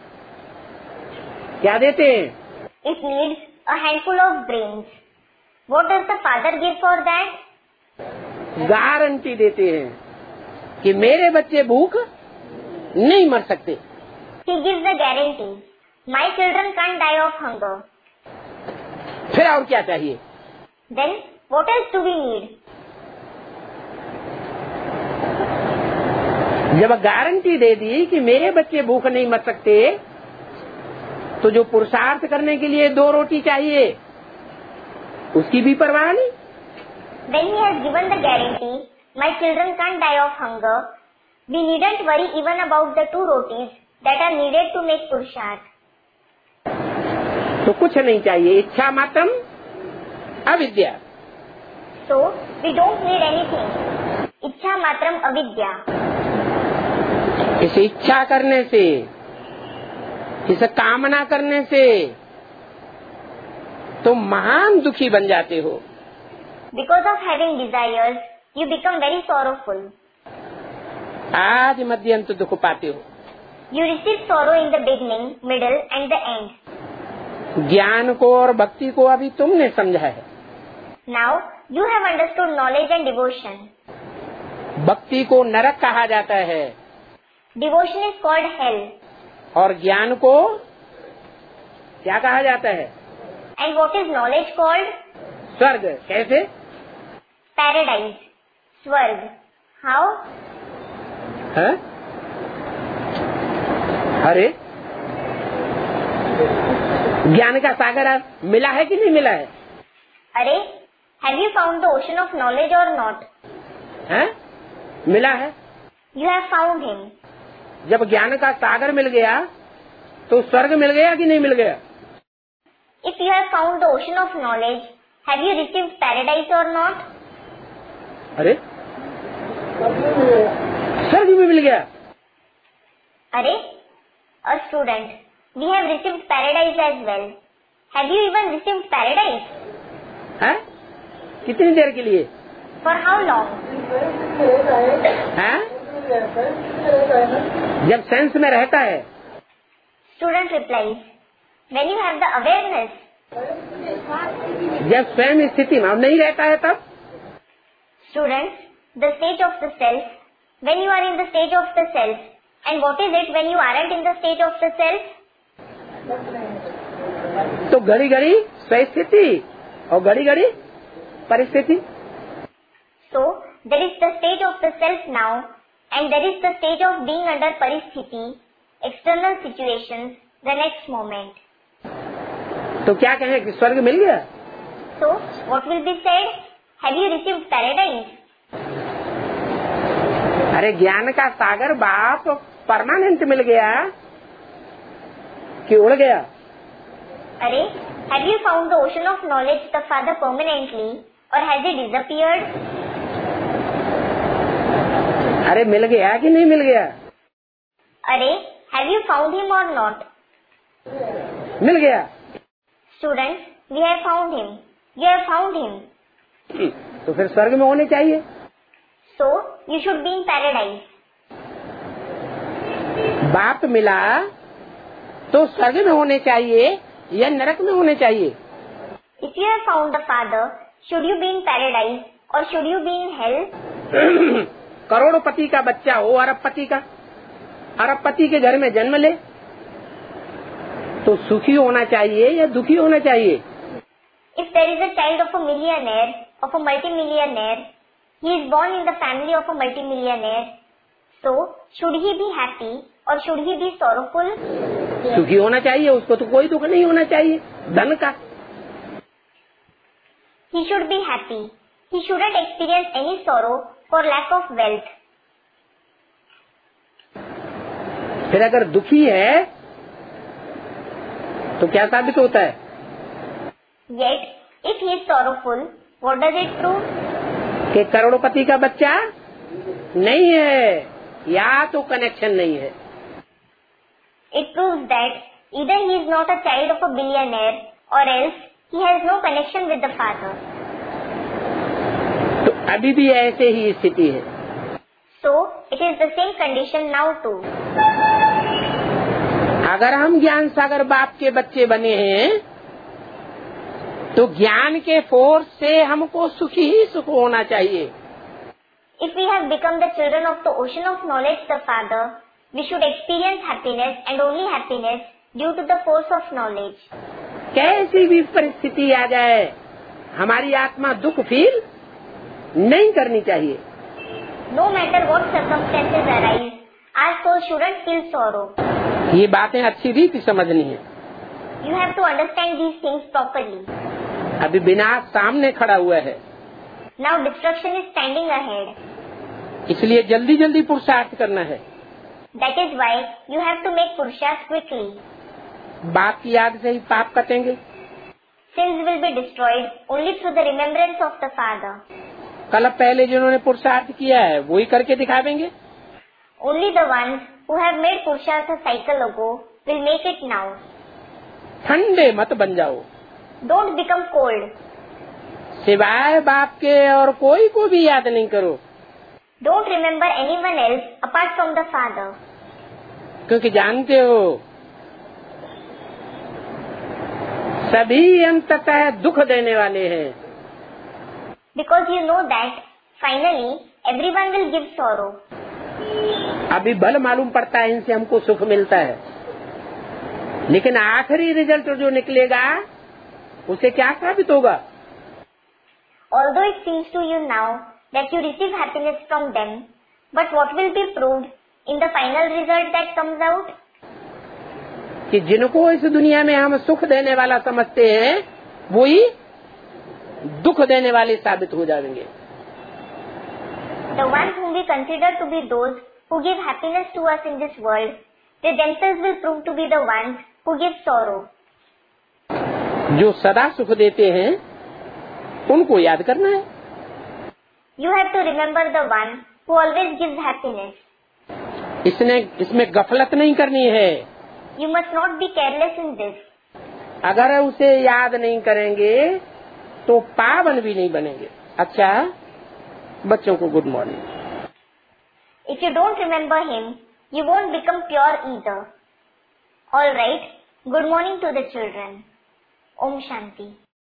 क्या देते हैं? It needs a handful of grains. What does the father give for that? Guarantee देते हैं कि मेरे बच्चे भूख नहीं मर सकते। He gives a guarantee. My children can't die of hunger. फिर और क्या चाहिए? Then what else do we need? जब गारंटी दे दी कि मेरे बच्चे भूख नहीं मर सकते, तो जो पुरुषार्थ करने के लिए दो रोटी चाहिए उसकी भी परवाह नहीं। When he has given the guarantee, my children can't die of hunger, we needn't worry even about the two rotis that are needed to make पुरुषार्थ। तो कुछ नहीं चाहिए, इच्छा मात्रम अविद्या। So we don't need anything. इच्छा मात्रम अविद्या। इस इच्छा करने से, इस कामना करने से तो महान दुखी बन जाते हो। Because of having desires, you become very sorrowful. आज मध्यंत दुख पाते हो। You receive sorrow in the beginning, middle and the end. ज्ञान को और भक्ति को अभी तुमने समझा है। Now you have understood knowledge and devotion. भक्ति को नरक कहा जाता है। Devotion is called hell. और ज्ञान को क्या कहा जाता है? And what is knowledge called? स्वर्ग। कैसे? Paradise. स्वर्ग. How? है? अरे ज्ञान का सागर मिला है कि नहीं मिला है? अरे have you found the ocean of knowledge or not? है? मिला है। You have found him. जब ज्ञान का सागर मिल गया तो स्वर्ग मिल गया कि नहीं मिल गया? If you have found the ocean of knowledge, have you received paradise or not? अरे स्वर्ग भी मिल गया। अरे a student, we have received paradise as well. Have you even received paradise? है? कितनी देर के लिए? For how long? है? जब सेंस में रहता है। Student replies, when you have the awareness. जब स्वयं स्थिति में नहीं रहता है तब? Students, the state of the self, when you are in the state of the self, and what is it when you aren't in the state of the self? तो घड़ी घड़ी स्वस्थिति और घड़ी घड़ी परिस्थिति। So there is the state of the self now, and there is the state of being under paristhiti, external situations, the next moment. तो क्या कहें कि स्वर्ग मिल गया? So what will be said? Have you received paradise? अरे ज्ञान का सागर बाप परमानेंट मिल गया कि उड़ गया? अरे have you found the ocean of knowledge, the Father, permanently, or has he disappeared? अरे मिल गया कि नहीं मिल गया? अरे have you found him or not? मिल गया। Students, we have found him. You have found him. तो फिर स्वर्ग में होने चाहिए। So you should be in paradise. बाप मिला तो स्वर्ग में होने चाहिए या नरक में होने चाहिए? If you have found the Father, should you be in paradise or should you be in hell? करोड़पति का बच्चा हो अरबपति का, अरबपति के घर में जन्म ले तो सुखी होना चाहिए या दुखी होना चाहिए? If there is a child of a millionaire, of a multimillionaire, he is born in the family of a multimillionaire. So, should he be happy or should he be sorrowful? सुखी होना चाहिए, उसको तो कोई दुख नहीं होना चाहिए धन का. He should be happy. He shouldn't experience any sorrow for lack of wealth. फिर अगर दुखी है तो क्या साबित होता है? Yet, if he is sorrowful, what does it prove? कि करोड़पति का बच्चा नहीं है या तो कनेक्शन नहीं है. It proves that either he is not a child of a billionaire or else he has no connection with the father. तो अभी भी ऐसे ही स्थिति है. So, it is the same condition now too. अगर हम ज्ञान सागर बाप के बच्चे बने हैं तो ज्ञान के फोर्स से हमको सुखी ही सुख होना चाहिए. If we have become the children of the ocean of knowledge, the Father, we should experience happiness and only happiness due to the force of knowledge. कैसी भी परिस्थिति आ जाए हमारी आत्मा दुख फील नहीं करनी चाहिए. No matter what circumstances arise, our soul shouldn't feel sorrow. ये बातें अच्छी रीति समझनी है. You have to understand these things properly. अभी विनाश सामने खड़ा हुआ है. Now destruction is standing ahead. इसलिए जल्दी जल्दी पुरुषार्थ करना है. That is why you have to make purushas quickly. बाप की याद से ही पाप कटेंगे. Sins will be destroyed only through the remembrance of the Father. कल पहले जिन्होंने पुरुषार्थ किया है वही करके दिखावेंगे. Only the ones who have made Purushartha cycle ago will make it now. ठंडे मत बन जाओ. Don't become cold. सिवाय बाप के और कोई को भी याद नहीं करो. Don't remember anyone else apart from the Father. क्योंकि जानते हो सभी अंततः दुख देने वाले हैं. Because you know that finally everyone will give sorrow. अभी भल मालूम पड़ता है इनसे हमको सुख मिलता है, लेकिन आखिरी रिजल्ट जो निकलेगा उसे क्या साबित होगा? Although it seems to you now that you receive happiness from them, but what will be proved in the final result that comes out? कि जिनको इस दुनिया में हम सुख देने वाला समझते हैं वही दुख देने वाले साबित हो जाएंगे. The ones whom we consider to be those who give happiness to us in this world, they themselves will prove to be the ones who give sorrow. जो सदा सुख देते हैं उनको याद करना है. You have to remember the one who always gives happiness. इसने इसमें गफलत नहीं करनी है. You must not be careless in this. अगर उसे याद नहीं करेंगे तो पावन भी नहीं बनेंगे. अच्छा, बच्चों को good morning. If you don't remember him, you won't become pure either. All right. Good morning to the children. Om Shanti.